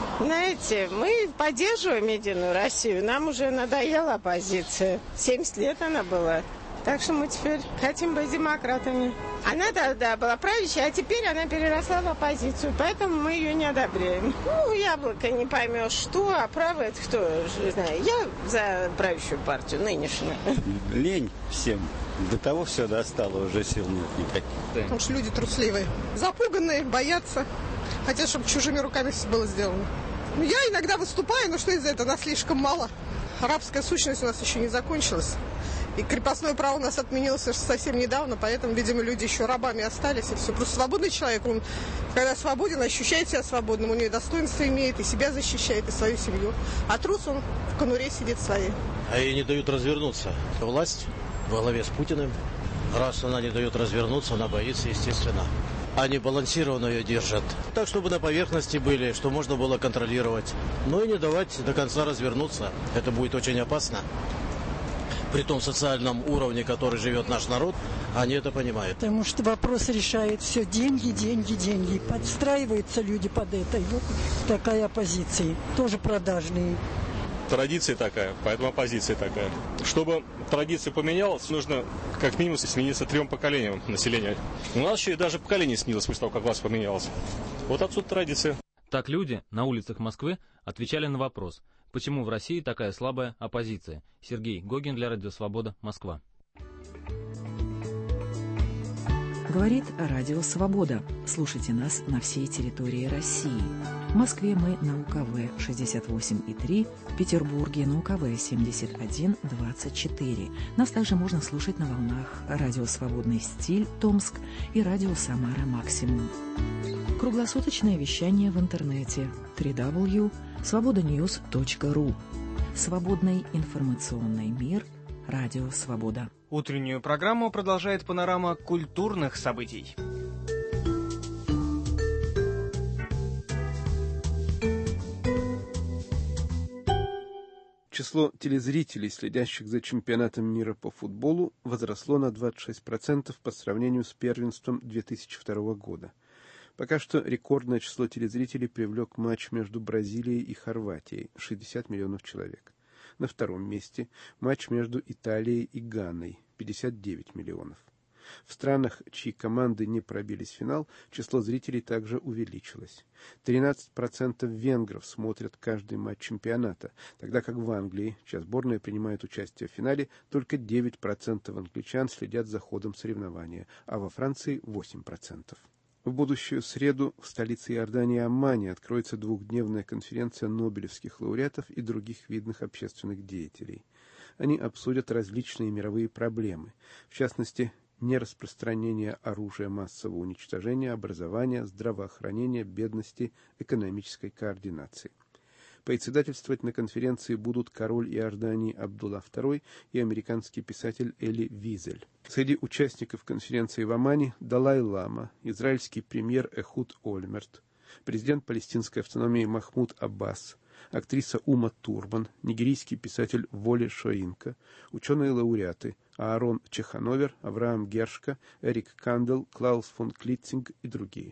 Знаете, мы поддерживаем Единую Россию. Нам уже надоела оппозиция. 70 лет она была. Так что мы теперь хотим быть демократами. Она тогда была правящей, а теперь она переросла в оппозицию. Поэтому мы ее не одобряем. Ну, яблоко не поймешь что, а право это кто, не знаю. Я за правящую партию, нынешнюю. Лень всем. До того все достало, уже сил нет никаких. Потому что люди трусливые, запуганные, боятся. Хотят, чтобы чужими руками все было сделано. Я иногда выступаю, но что из-за этого? Нас слишком мало. Арабская сущность у нас еще не закончилась. И крепостное право у нас отменилось совсем недавно, поэтому, видимо, люди еще рабами остались, и все. Просто свободный человек, он, когда свободен, ощущает себя свободным, у него достоинство имеет, и себя защищает, и свою семью. А трус, он в конуре сидит своей. А ей не дают развернуться. Власть во главе с Путиным. Раз она не дает развернуться, она боится, естественно. Они балансированно ее держат. Так, чтобы на поверхности были, что можно было контролировать. Но и не давать до конца развернуться. Это будет очень опасно. При том социальном уровне, который живет наш народ, они это понимают. Потому что вопрос решает все деньги, деньги, деньги. Подстраиваются люди под это. И вот такая оппозиция. Тоже продажные. Традиция такая, поэтому оппозиция такая. Чтобы традиция поменялась, нужно как минимум смениться 3 поколениям населения. У нас еще и даже поколение сменилось после того, как власть поменялась. Вот отсюда традиция. Так люди на улицах Москвы отвечали на вопрос, почему в России такая слабая оппозиция. Сергей Гогин для Радио Свобода, Москва. Говорит Радио Свобода. Слушайте нас на всей территории России. В Москве мы на УКВ 68,3, в Петербурге на УКВ 71,24. Нас также можно слушать на волнах Радио Свободный стиль Томск и Радио Самара Максимум. Круглосуточное вещание в интернете www.svobodanews.ru. Свободный информационный мир. Радио Свобода. Утреннюю программу продолжает панорама культурных событий. Число телезрителей, следящих за чемпионатом мира по футболу, возросло на 26% по сравнению с первенством 2002 года. Пока что рекордное число телезрителей привлек матч между Бразилией и Хорватией – 60 миллионов человек. На втором месте матч между Италией и Ганой – 59 миллионов. В странах, чьи команды не пробились в финал, число зрителей также увеличилось. 13% венгров смотрят каждый матч чемпионата, тогда как в Англии, чья сборная принимает участие в финале, только 9% англичан следят за ходом соревнования, а во Франции 8%. В будущую среду в столице Иордании Аммане откроется двухдневная конференция нобелевских лауреатов и других видных общественных деятелей. Они обсудят различные мировые проблемы, в частности, нераспространение оружия массового уничтожения, образования, здравоохранения, бедности, экономической координации. Председательствовать на конференции будут король Иордании Абдулла II и американский писатель Эли Визель. Среди участников конференции в Омане Далай-лама, израильский премьер Эхуд Ольмерт, президент палестинской автономии Махмуд Аббас, актриса Ума Турман, нигерийский писатель Воле Шоинка, ученые-лауреаты Аарон Чехановер, Авраам Гершка, Эрик Кандел, Клаус фон Клитцинг и другие.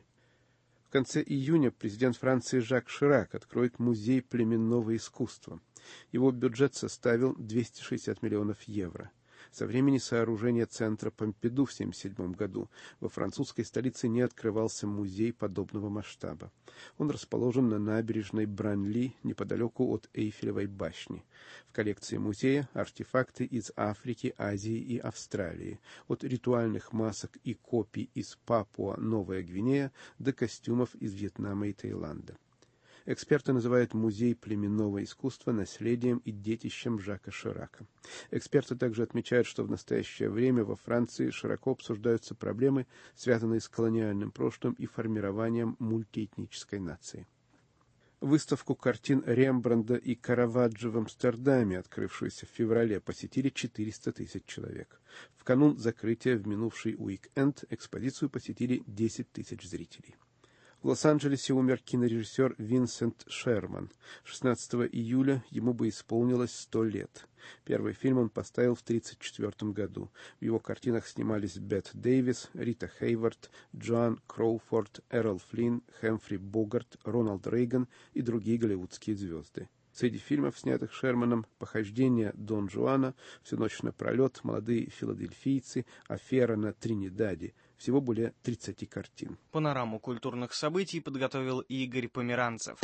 В конце июня президент Франции Жак Ширак откроет музей племенного искусства. Его бюджет составил 260 миллионов евро. Со времени сооружения центра Помпиду в 1977 году во французской столице не открывался музей подобного масштаба. Он расположен на набережной Бранли, неподалеку от Эйфелевой башни. В коллекции музея артефакты из Африки, Азии и Австралии, от ритуальных масок и копий из Папуа-Новая Гвинея до костюмов из Вьетнама и Таиланда. Эксперты называют музей племенного искусства наследием и детищем Жака Ширака. Эксперты также отмечают, что в настоящее время во Франции широко обсуждаются проблемы, связанные с колониальным прошлым и формированием мультиэтнической нации. Выставку картин Рембрандта и Караваджо в Амстердаме, открывшуюся в феврале, посетили 400 тысяч человек. В канун закрытия в минувший уик-энд экспозицию посетили 10 тысяч зрителей. В Лос-Анджелесе умер кинорежиссер Винсент Шерман. 16 июля ему бы исполнилось 100 лет. Первый фильм он поставил в 1934 году. В его картинах снимались Бет Дэвис, Рита Хейвард, Джоан Кроуфорд, Эррол Флинн, Хэмфри Богарт, Рональд Рейган и другие голливудские звезды. Среди фильмов, снятых Шерманом, «Похождение Дон Жуана», «Всю ночь напролет», «Молодые филадельфийцы», «Афера на Тринидаде». Всего более 30 картин. Панораму культурных событий подготовил Игорь Померанцев.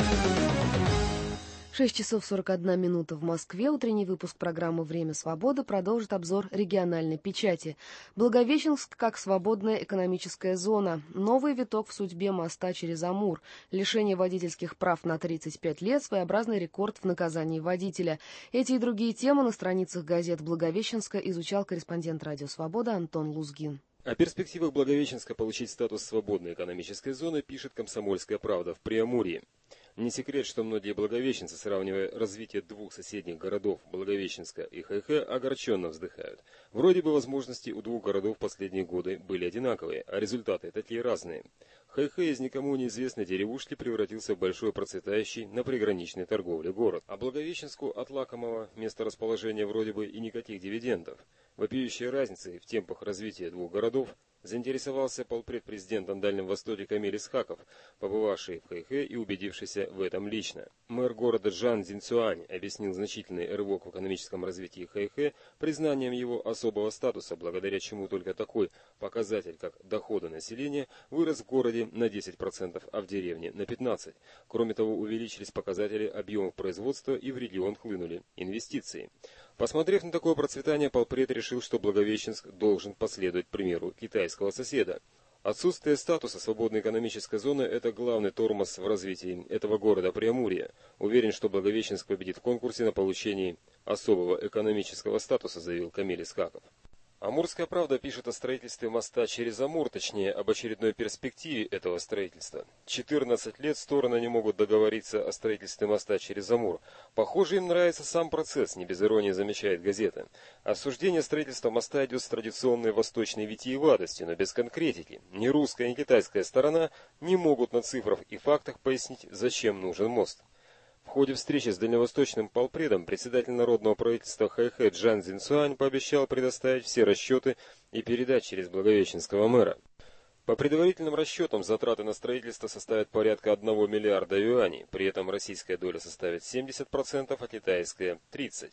6 часов 41 минута в Москве. Утренний выпуск программы «Время свободы» продолжит обзор региональной печати. Благовещенск как свободная экономическая зона. Новый виток в судьбе моста через Амур. Лишение водительских прав на 35 лет. Своеобразный рекорд в наказании водителя. Эти и другие темы на страницах газет Благовещенска изучал корреспондент «Радио Свобода» Антон Лузгин. О перспективах Благовещенска получить статус свободной экономической зоны пишет «Комсомольская правда» в Преамурье. Не секрет, что многие благовещенцы, сравнивая развитие двух соседних городов, Благовещенска и Хэйхэ, огорченно вздыхают. Вроде бы возможности у двух городов в последние годы были одинаковые, а результаты такие разные. Хэйхэ из никому неизвестной деревушки превратился в большой процветающий на приграничной торговле город. А Благовещенску от лакомого месторасположения вроде бы и никаких дивидендов. Вопиющей разницей в темпах развития двух городов заинтересовался полпред президента на Дальнем Востоке Камиль Исхаков, побывавший в Хэйхэ и убедившийся в этом лично. Мэр города Джан Цзиньцюань объяснил значительный рывок в экономическом развитии Хэйхэ признанием его особого статуса, благодаря чему только такой показатель, как доходы населения, вырос в городе на 10%, а в деревне на 15%. Кроме того, увеличились показатели объемов производства и в регион хлынули инвестиции. Посмотрев на такое процветание, полпред решил, что Благовещенск должен последовать примеру китайского соседа. Отсутствие статуса свободной экономической зоны – это главный тормоз в развитии этого города Преамурья. Уверен, что Благовещенск победит в конкурсе на получение особого экономического статуса, заявил Камиль Исхаков. Амурская правда пишет о строительстве моста через Амур, точнее, об очередной перспективе этого строительства. 14 лет стороны не могут договориться о строительстве моста через Амур. Похоже, им нравится сам процесс, не без иронии замечает газета. Обсуждение строительства моста идет с традиционной восточной витиеватостью, но без конкретики. Ни русская, ни китайская сторона не могут на цифрах и фактах пояснить, зачем нужен мост. В ходе встречи с дальневосточным полпредом председатель народного правительства Хэйхэ Джан Цзиньцюань пообещал предоставить все расчеты и передать через благовещенского мэра. По предварительным расчетам, затраты на строительство составят порядка 1 миллиарда юаней, при этом российская доля составит 70%, а китайская – 30%.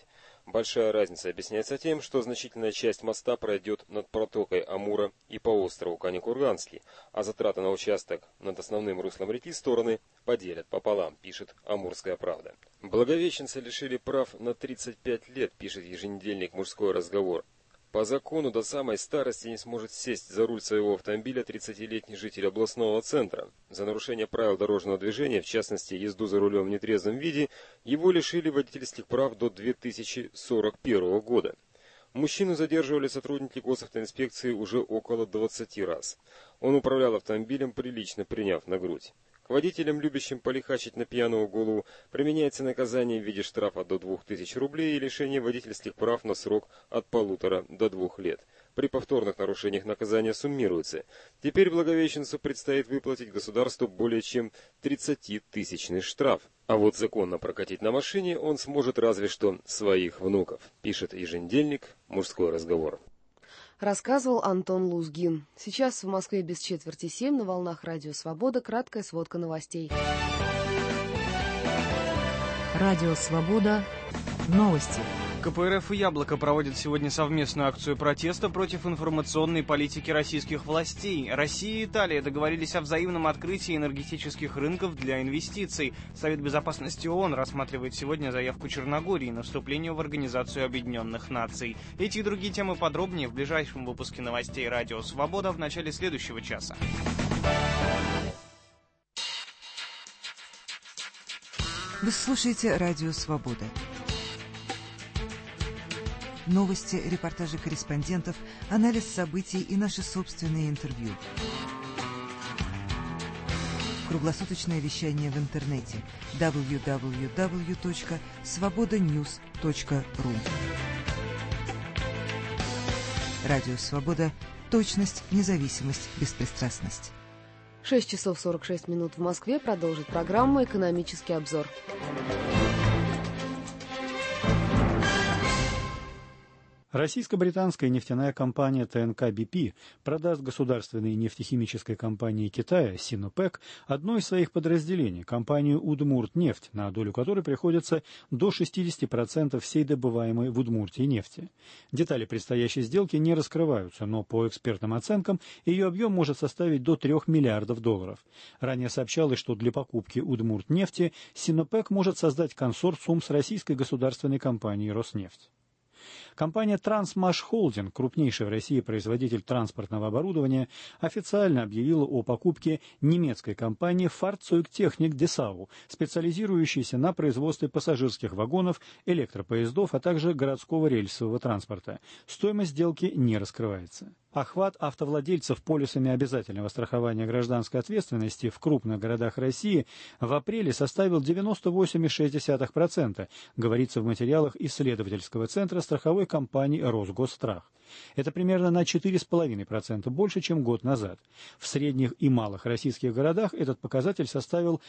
Большая разница объясняется тем, что значительная часть моста пройдет над протокой Амура и по острову Кани-Курганский, а затраты на участок над основным руслом реки стороны поделят пополам, пишет «Амурская правда». Благовещенца лишили прав на 35 лет, пишет еженедельник «Мужской разговор». По закону до самой старости не сможет сесть за руль своего автомобиля 30-летний житель областного центра. За нарушение правил дорожного движения, в частности, езду за рулем в нетрезвом виде, его лишили водительских прав до 2041 года. Мужчину задерживали сотрудники госавтоинспекции уже около 20 раз. Он управлял автомобилем, прилично приняв на грудь. К водителям, любящим полихачить на пьяную голову, применяется наказание в виде штрафа до 2000 рублей и лишение водительских прав на срок от 1,5 до 2 лет. При повторных нарушениях наказания суммируется. Теперь Благовещенцу предстоит выплатить государству более чем 30-тысячный штраф. А вот законно прокатить на машине он сможет разве что своих внуков, пишет еженедельник «Мужской разговор». Рассказывал Антон Лузгин. Сейчас в Москве без 6:45 на волнах Радио Свобода краткая сводка новостей. Радио Свобода. Новости. КПРФ и «Яблоко» проводят сегодня совместную акцию протеста против информационной политики российских властей. Россия и Италия договорились о взаимном открытии энергетических рынков для инвестиций. Совет безопасности ООН рассматривает сегодня заявку Черногории на вступление в Организацию Объединенных Наций. Эти и другие темы подробнее в ближайшем выпуске новостей «Радио Свобода» в начале следующего часа. Вы слушаете «Радио Свобода». Новости, репортажи корреспондентов, анализ событий и наши собственные интервью. Круглосуточное вещание в интернете www.svobodanews.ru. Радио Свобода. Точность, независимость, беспристрастность. 6:46 в Москве. Продолжит программа «Экономический обзор». Российско-британская нефтяная компания ТНК BP продаст государственной нефтехимической компании Китая Sinopec одно из своих подразделений, компанию Удмуртнефть, на долю которой приходится до 60% всей добываемой в Удмуртии нефти. Детали предстоящей сделки не раскрываются, но по экспертным оценкам ее объем может составить до $3 миллиардов. Ранее сообщалось, что для покупки Удмуртнефти Sinopec может создать консорциум с российской государственной компанией Роснефть. Компания Transmash Holding, крупнейший в России производитель транспортного оборудования, официально объявила о покупке немецкой компании Fahrzeugtechnik Dessau, специализирующейся на производстве пассажирских вагонов, электропоездов, а также городского рельсового транспорта. Стоимость сделки не раскрывается. Охват автовладельцев полисами обязательного страхования гражданской ответственности в крупных городах России в апреле составил 98,6%, говорится в материалах исследовательского центра страховой компании «Росгосстрах». Это примерно на 4,5% больше, чем год назад. В средних и малых российских городах этот показатель составил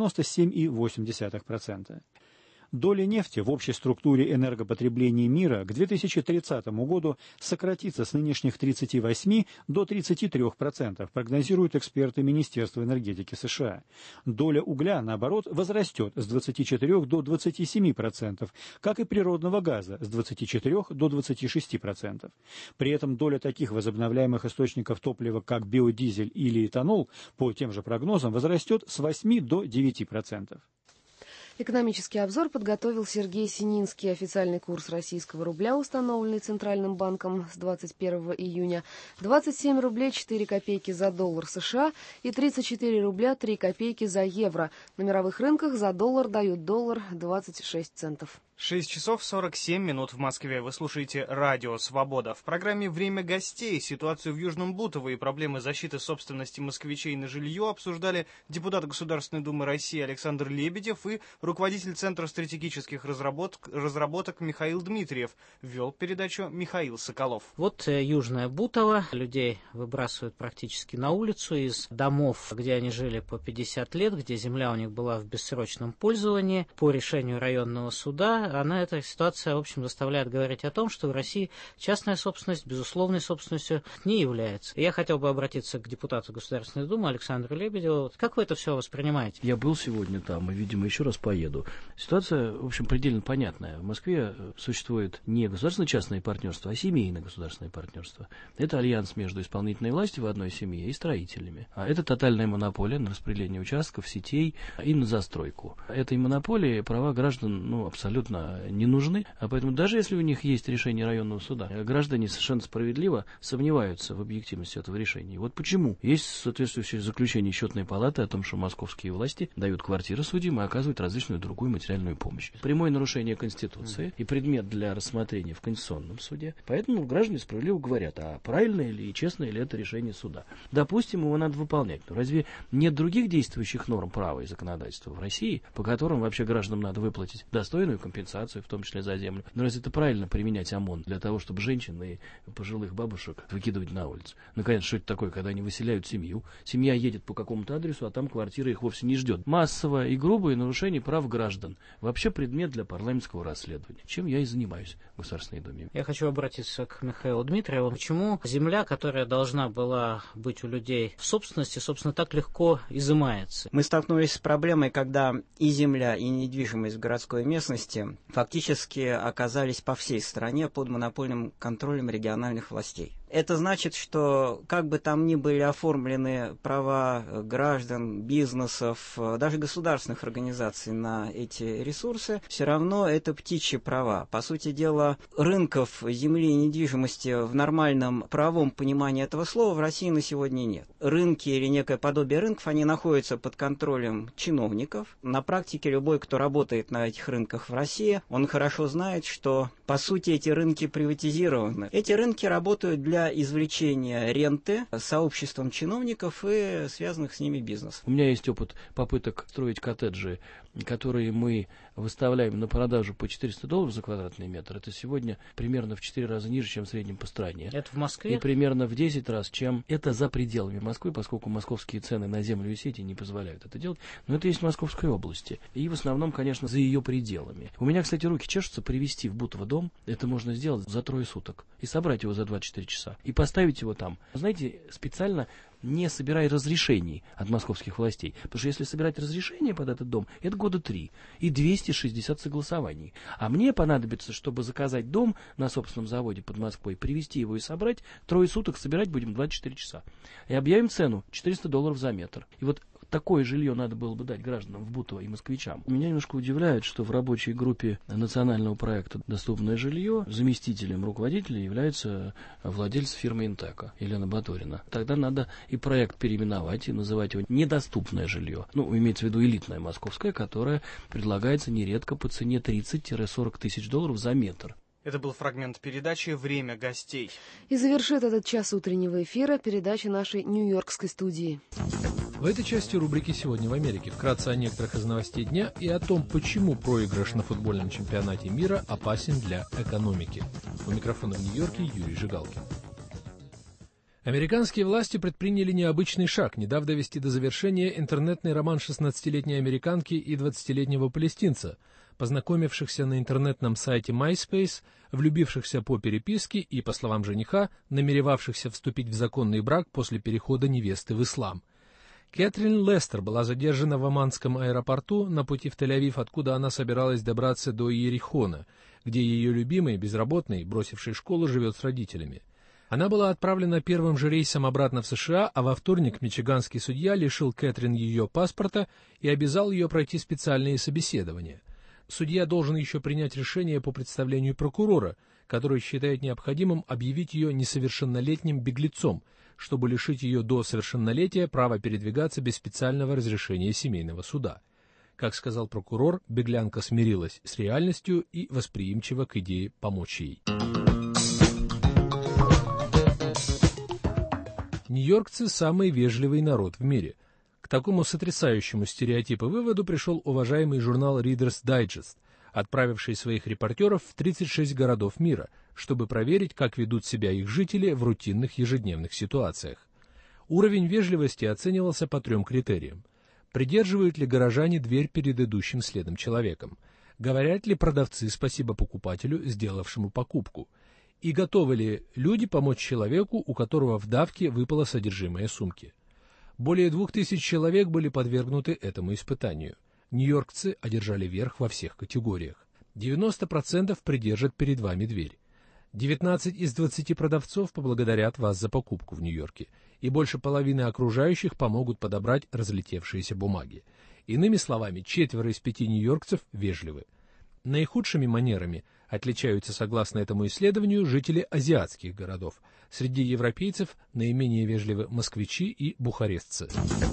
97,8%. Доля нефти в общей структуре энергопотребления мира к 2030 году сократится с нынешних 38 до 33%, прогнозируют эксперты Министерства энергетики США. Доля угля, наоборот, возрастет с 24 до 27%, как и природного газа с 24 до 26%. При этом доля таких возобновляемых источников топлива, как биодизель или этанол, по тем же прогнозам, возрастет с 8 до 9%. Экономический обзор подготовил Сергей Сининский. Официальный курс российского рубля, установленный Центральным банком с 21 июня, 27 рублей 4 копейки за доллар США и 34 рубля 3 копейки за евро. На мировых рынках за доллар дают доллар 26 центов. 6:47 в Москве. Вы слушаете «Радио Свобода». В программе «Время гостей» ситуацию в Южном Бутово и проблемы защиты собственности москвичей на жилье обсуждали депутат Государственной Думы России Александр Лебедев и руководитель Центра стратегических разработок Михаил Дмитриев. Вел передачу Михаил Соколов. Вот Южное Бутово. Людей выбрасывают практически на улицу из домов, где они жили по 50 лет, где земля у них была в бессрочном пользовании. По решению районного суда эта ситуация, в общем, заставляет говорить о том, что в России частная собственность безусловной собственностью не является. Я хотел бы обратиться к депутату Государственной Думы Александру Лебедеву. Как вы это все воспринимаете? Я был сегодня там и, видимо, еще раз поеду. поеду. Ситуация, в общем, предельно понятная. В Москве существует не государственно-частное партнерство, а семейное государственное партнерство. Это альянс между исполнительной властью в одной семье и строителями. А это тотальная монополия на распределение участков, сетей и на застройку. Этой монополии права граждан абсолютно не нужны. А поэтому даже если у них есть решение районного суда, граждане совершенно справедливо сомневаются в объективности этого решения. Вот почему. Есть соответствующее заключение счетной палаты о том, что московские власти дают квартиры судьям и оказывают различную другую материальную помощь. Прямое нарушение Конституции и предмет для рассмотрения в Конституционном суде. Поэтому граждане справедливо говорят, а правильное ли и честное ли это решение суда. Допустим, его надо выполнять. Но разве нет других действующих норм права и законодательства в России, по которым вообще гражданам надо выплатить достойную компенсацию, в том числе за землю? Но разве это правильно применять ОМОН для того, чтобы женщин и пожилых бабушек выкидывать на улицу? Наконец, что это такое, когда они выселяют семью? Семья едет по какому-то адресу, а там квартира их вовсе не ждет. Массовое и грубое нарушение прав граждан. Вообще предмет для парламентского расследования. Чем я и занимаюсь в Государственной Думе. Я хочу обратиться к Михаилу Дмитриеву. Почему земля, которая должна была быть у людей в собственности, собственно, так легко изымается? Мы столкнулись с проблемой, когда и земля, и недвижимость в городской местности фактически оказались по всей стране под монопольным контролем региональных властей. Это значит, что как бы там ни были оформлены права граждан, бизнесов, даже государственных организаций на эти ресурсы, все равно это птичьи права. По сути дела, рынков земли и недвижимости в нормальном правовом понимании этого слова в России на сегодня нет. Рынки или некое подобие рынков, они находятся под контролем чиновников. На практике любой, кто работает на этих рынках в России, он хорошо знает, что по сути эти рынки приватизированы. Эти рынки работают для извлечения ренты сообществом чиновников и связанных с ними бизнесов. У меня есть опыт попыток строить коттеджи, которые мы выставляем на продажу по $400 за квадратный метр. Это сегодня примерно в 4 раза ниже, чем в среднем по стране. Это в Москве? И примерно в 10 раз, чем это за пределами Москвы, поскольку московские цены на землю и сети не позволяют это делать. Но это есть в Московской области. И в основном, конечно, за ее пределами. У меня, кстати, руки чешутся привезти в Бутово дом. Это можно сделать за 3 суток. И собрать его за 24 часа. И поставить его там. Знаете, специально не собирая разрешений от московских властей. Потому что если собирать разрешение под этот дом, это года 3 и 260 согласований. А мне понадобится, чтобы заказать дом на собственном заводе под Москвой, привезти его и собрать, 3 суток собирать будем 24 часа. И объявим цену $400 за метр. И вот такое жилье надо было бы дать гражданам в Бутово и москвичам. Меня немножко удивляет, что в рабочей группе национального проекта «Доступное жилье» заместителем руководителя является владелец фирмы «Интека» Елена Батурина. Тогда надо и проект переименовать и называть его «Недоступное жилье». Имеется в виду элитное московское, которое предлагается нередко по цене 30-40 тысяч долларов за метр. Это был фрагмент передачи «Время гостей». И завершит этот час утреннего эфира передача нашей нью-йоркской студии. В этой части рубрики «Сегодня в Америке» вкратце о некоторых из новостей дня и о том, почему проигрыш на футбольном чемпионате мира опасен для экономики. У микрофона в Нью-Йорке Юрий Жигалкин. Американские власти предприняли необычный шаг, не дав довести до завершения интернетный роман 16-летней американки и 20-летнего палестинца, познакомившихся на интернетном сайте MySpace, влюбившихся по переписке и, по словам жениха, намеревавшихся вступить в законный брак после перехода невесты в ислам. Кэтрин Лестер была задержана в Амманском аэропорту на пути в Тель-Авив, откуда она собиралась добраться до Иерихона, где ее любимый, безработный, бросивший школу, живет с родителями. Она была отправлена первым же рейсом обратно в США, а во вторник мичиганский судья лишил Кэтрин ее паспорта и обязал ее пройти специальные собеседования. Судья должен еще принять решение по представлению прокурора, который считает необходимым объявить ее несовершеннолетним беглецом, чтобы лишить ее до совершеннолетия права передвигаться без специального разрешения семейного суда. Как сказал прокурор, беглянка смирилась с реальностью и восприимчива к идее помочь ей. Нью-йоркцы – самый вежливый народ в мире. К такому сотрясающему стереотипу выводу пришел уважаемый журнал Reader's Digest, отправивший своих репортеров в 36 городов мира, чтобы проверить, как ведут себя их жители в рутинных ежедневных ситуациях. Уровень вежливости оценивался по 3 критериям. Придерживают ли горожане дверь перед идущим следом человеком? Говорят ли продавцы спасибо покупателю, сделавшему покупку? И готовы ли люди помочь человеку, у которого в давке выпало содержимое сумки? Более 2000 человек были подвергнуты этому испытанию. Нью-Йоркцы одержали верх во всех категориях. 90% придержат перед вами дверь. 19 из 20 продавцов поблагодарят вас за покупку в Нью-Йорке, и больше половины окружающих помогут подобрать разлетевшиеся бумаги. Иными словами, 4 из 5 нью-йоркцев вежливы. Наихудшими манерами отличаются, согласно этому исследованию, жители азиатских городов. Среди европейцев наименее вежливы москвичи и бухарестцы.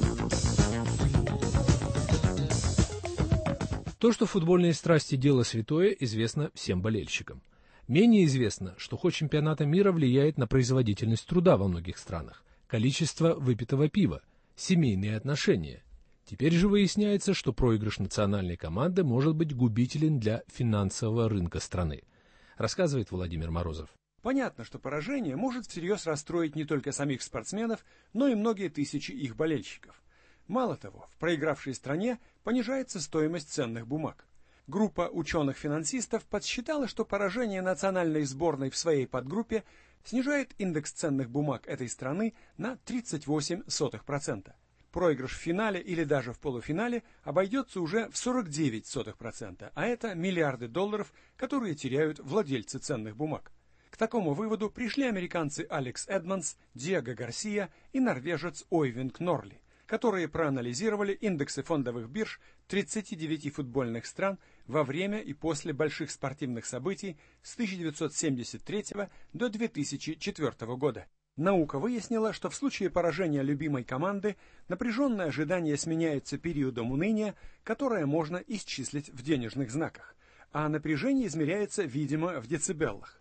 То, что футбольные страсти – дело святое, известно всем болельщикам. Менее известно, что ход чемпионата мира влияет на производительность труда во многих странах, количество выпитого пива, семейные отношения. Теперь же выясняется, что проигрыш национальной команды может быть губителен для финансового рынка страны, рассказывает Владимир Морозов. Понятно, что поражение может всерьез расстроить не только самих спортсменов, но и многие тысячи их болельщиков. Мало того, в проигравшей стране понижается стоимость ценных бумаг. Группа ученых-финансистов подсчитала, что поражение национальной сборной в своей подгруппе снижает индекс ценных бумаг этой страны на 38%. Проигрыш в финале или даже в полуфинале обойдется уже в 49%, а это миллиарды долларов, которые теряют владельцы ценных бумаг. К такому выводу пришли американцы Алекс Эдмонс, Диего Гарсия и норвежец Ойвинг Норли, которые проанализировали индексы фондовых бирж 39 футбольных стран во время и после больших спортивных событий с 1973 до 2004 года. Наука выяснила, что в случае поражения любимой команды напряженное ожидание сменяется периодом уныния, которое можно исчислить в денежных знаках, а напряжение измеряется, видимо, в децибеллах.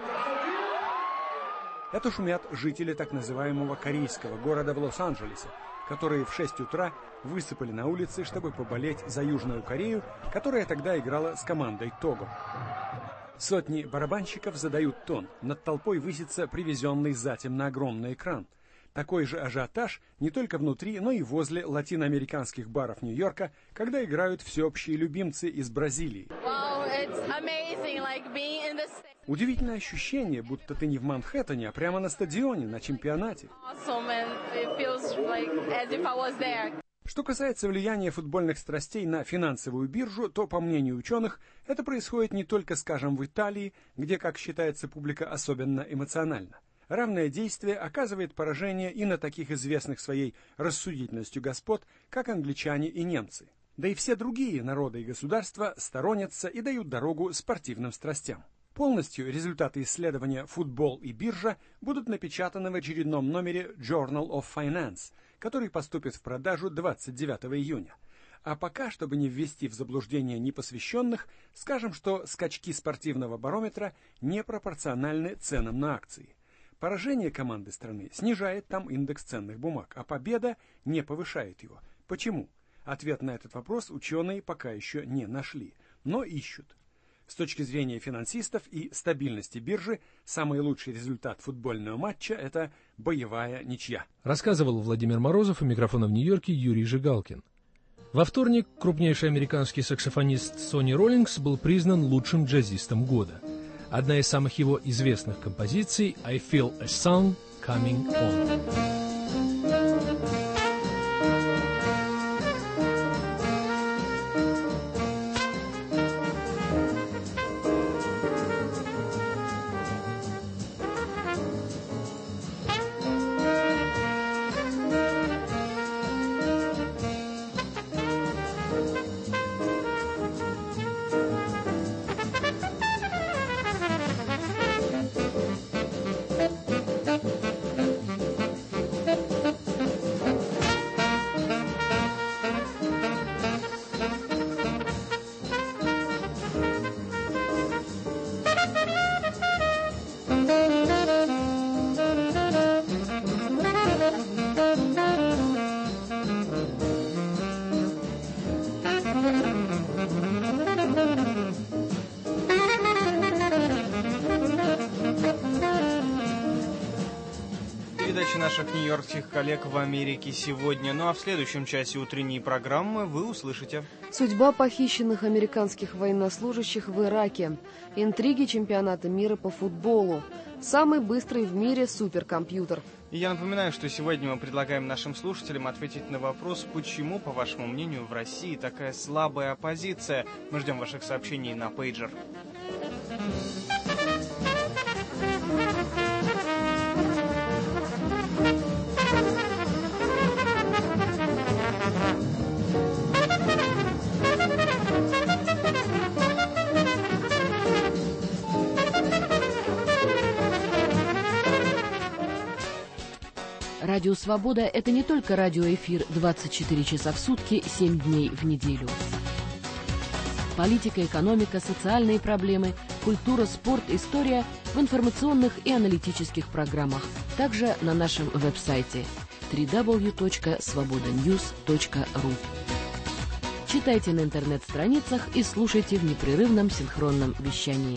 Это шумят жители так называемого корейского города в Лос-Анджелесе, которые в 6 утра высыпали на улицы, чтобы поболеть за Южную Корею, которая тогда играла с командой Того. Сотни барабанщиков задают тон, над толпой высится привезенный затем на огромный экран. Такой же ажиотаж не только внутри, но и возле латиноамериканских баров Нью-Йорка, когда играют всеобщие любимцы из Бразилии. Удивительное ощущение, будто ты не в Манхэттене, а прямо на стадионе, на чемпионате. Что касается влияния футбольных страстей на финансовую биржу, то, по мнению ученых, это происходит не только, скажем, в Италии, где, как считается, публика особенно эмоциональна. Равное действие оказывает поражение и на таких известных своей рассудительностью господ, как англичане и немцы. Да и все другие народы и государства сторонятся и дают дорогу спортивным страстям. Полностью результаты исследования «Футбол и биржа» будут напечатаны в очередном номере Journal of Finance, который поступит в продажу 29 июня. А пока, чтобы не ввести в заблуждение непосвященных, скажем, что скачки спортивного барометра непропорциональны ценам на акции. Поражение команды страны снижает там индекс ценных бумаг, а победа не повышает его. Почему? Ответ на этот вопрос ученые пока еще не нашли, но ищут. С точки зрения финансистов и стабильности биржи, самый лучший результат футбольного матча – это боевая ничья. Рассказывал Владимир Морозов, у микрофона в Нью-Йорке Юрий Жигалкин. Во вторник крупнейший американский саксофонист Сонни Роллингс был признан лучшим джазистом года. Одна из самых его известных композиций «I Feel a Sun Coming On». Наших нью-йоркских коллег в Америке сегодня. Ну а в следующем часе утренней программы вы услышите: судьба похищенных американских военнослужащих в Ираке, интриги чемпионата мира по футболу, самый быстрый в мире суперкомпьютер, И я напоминаю, что сегодня мы предлагаем нашим слушателям ответить на вопрос, почему, по вашему мнению, в России такая слабая оппозиция. Мы ждем ваших сообщений на пейджер. Радио «Свобода» — это не только радиоэфир 24 часа в сутки, 7 дней в неделю. Политика, экономика, социальные проблемы, культура, спорт, история в информационных и аналитических программах. Также на нашем веб-сайте www.svobodanews.ru. Читайте на интернет-страницах и слушайте в непрерывном синхронном вещании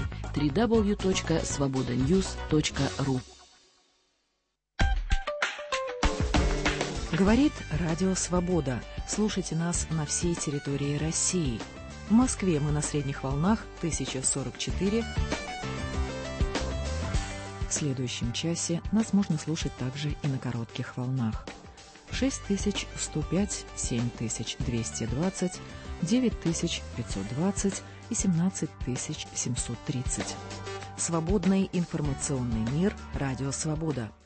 www.svobodanews.ru. Говорит Радио Свобода. Слушайте нас на всей территории России. В Москве мы на средних волнах 1044. В следующем часе нас можно слушать также и на коротких волнах. 6105, 7220, 9520 и 17730. Свободный информационный мир. Радио Свобода.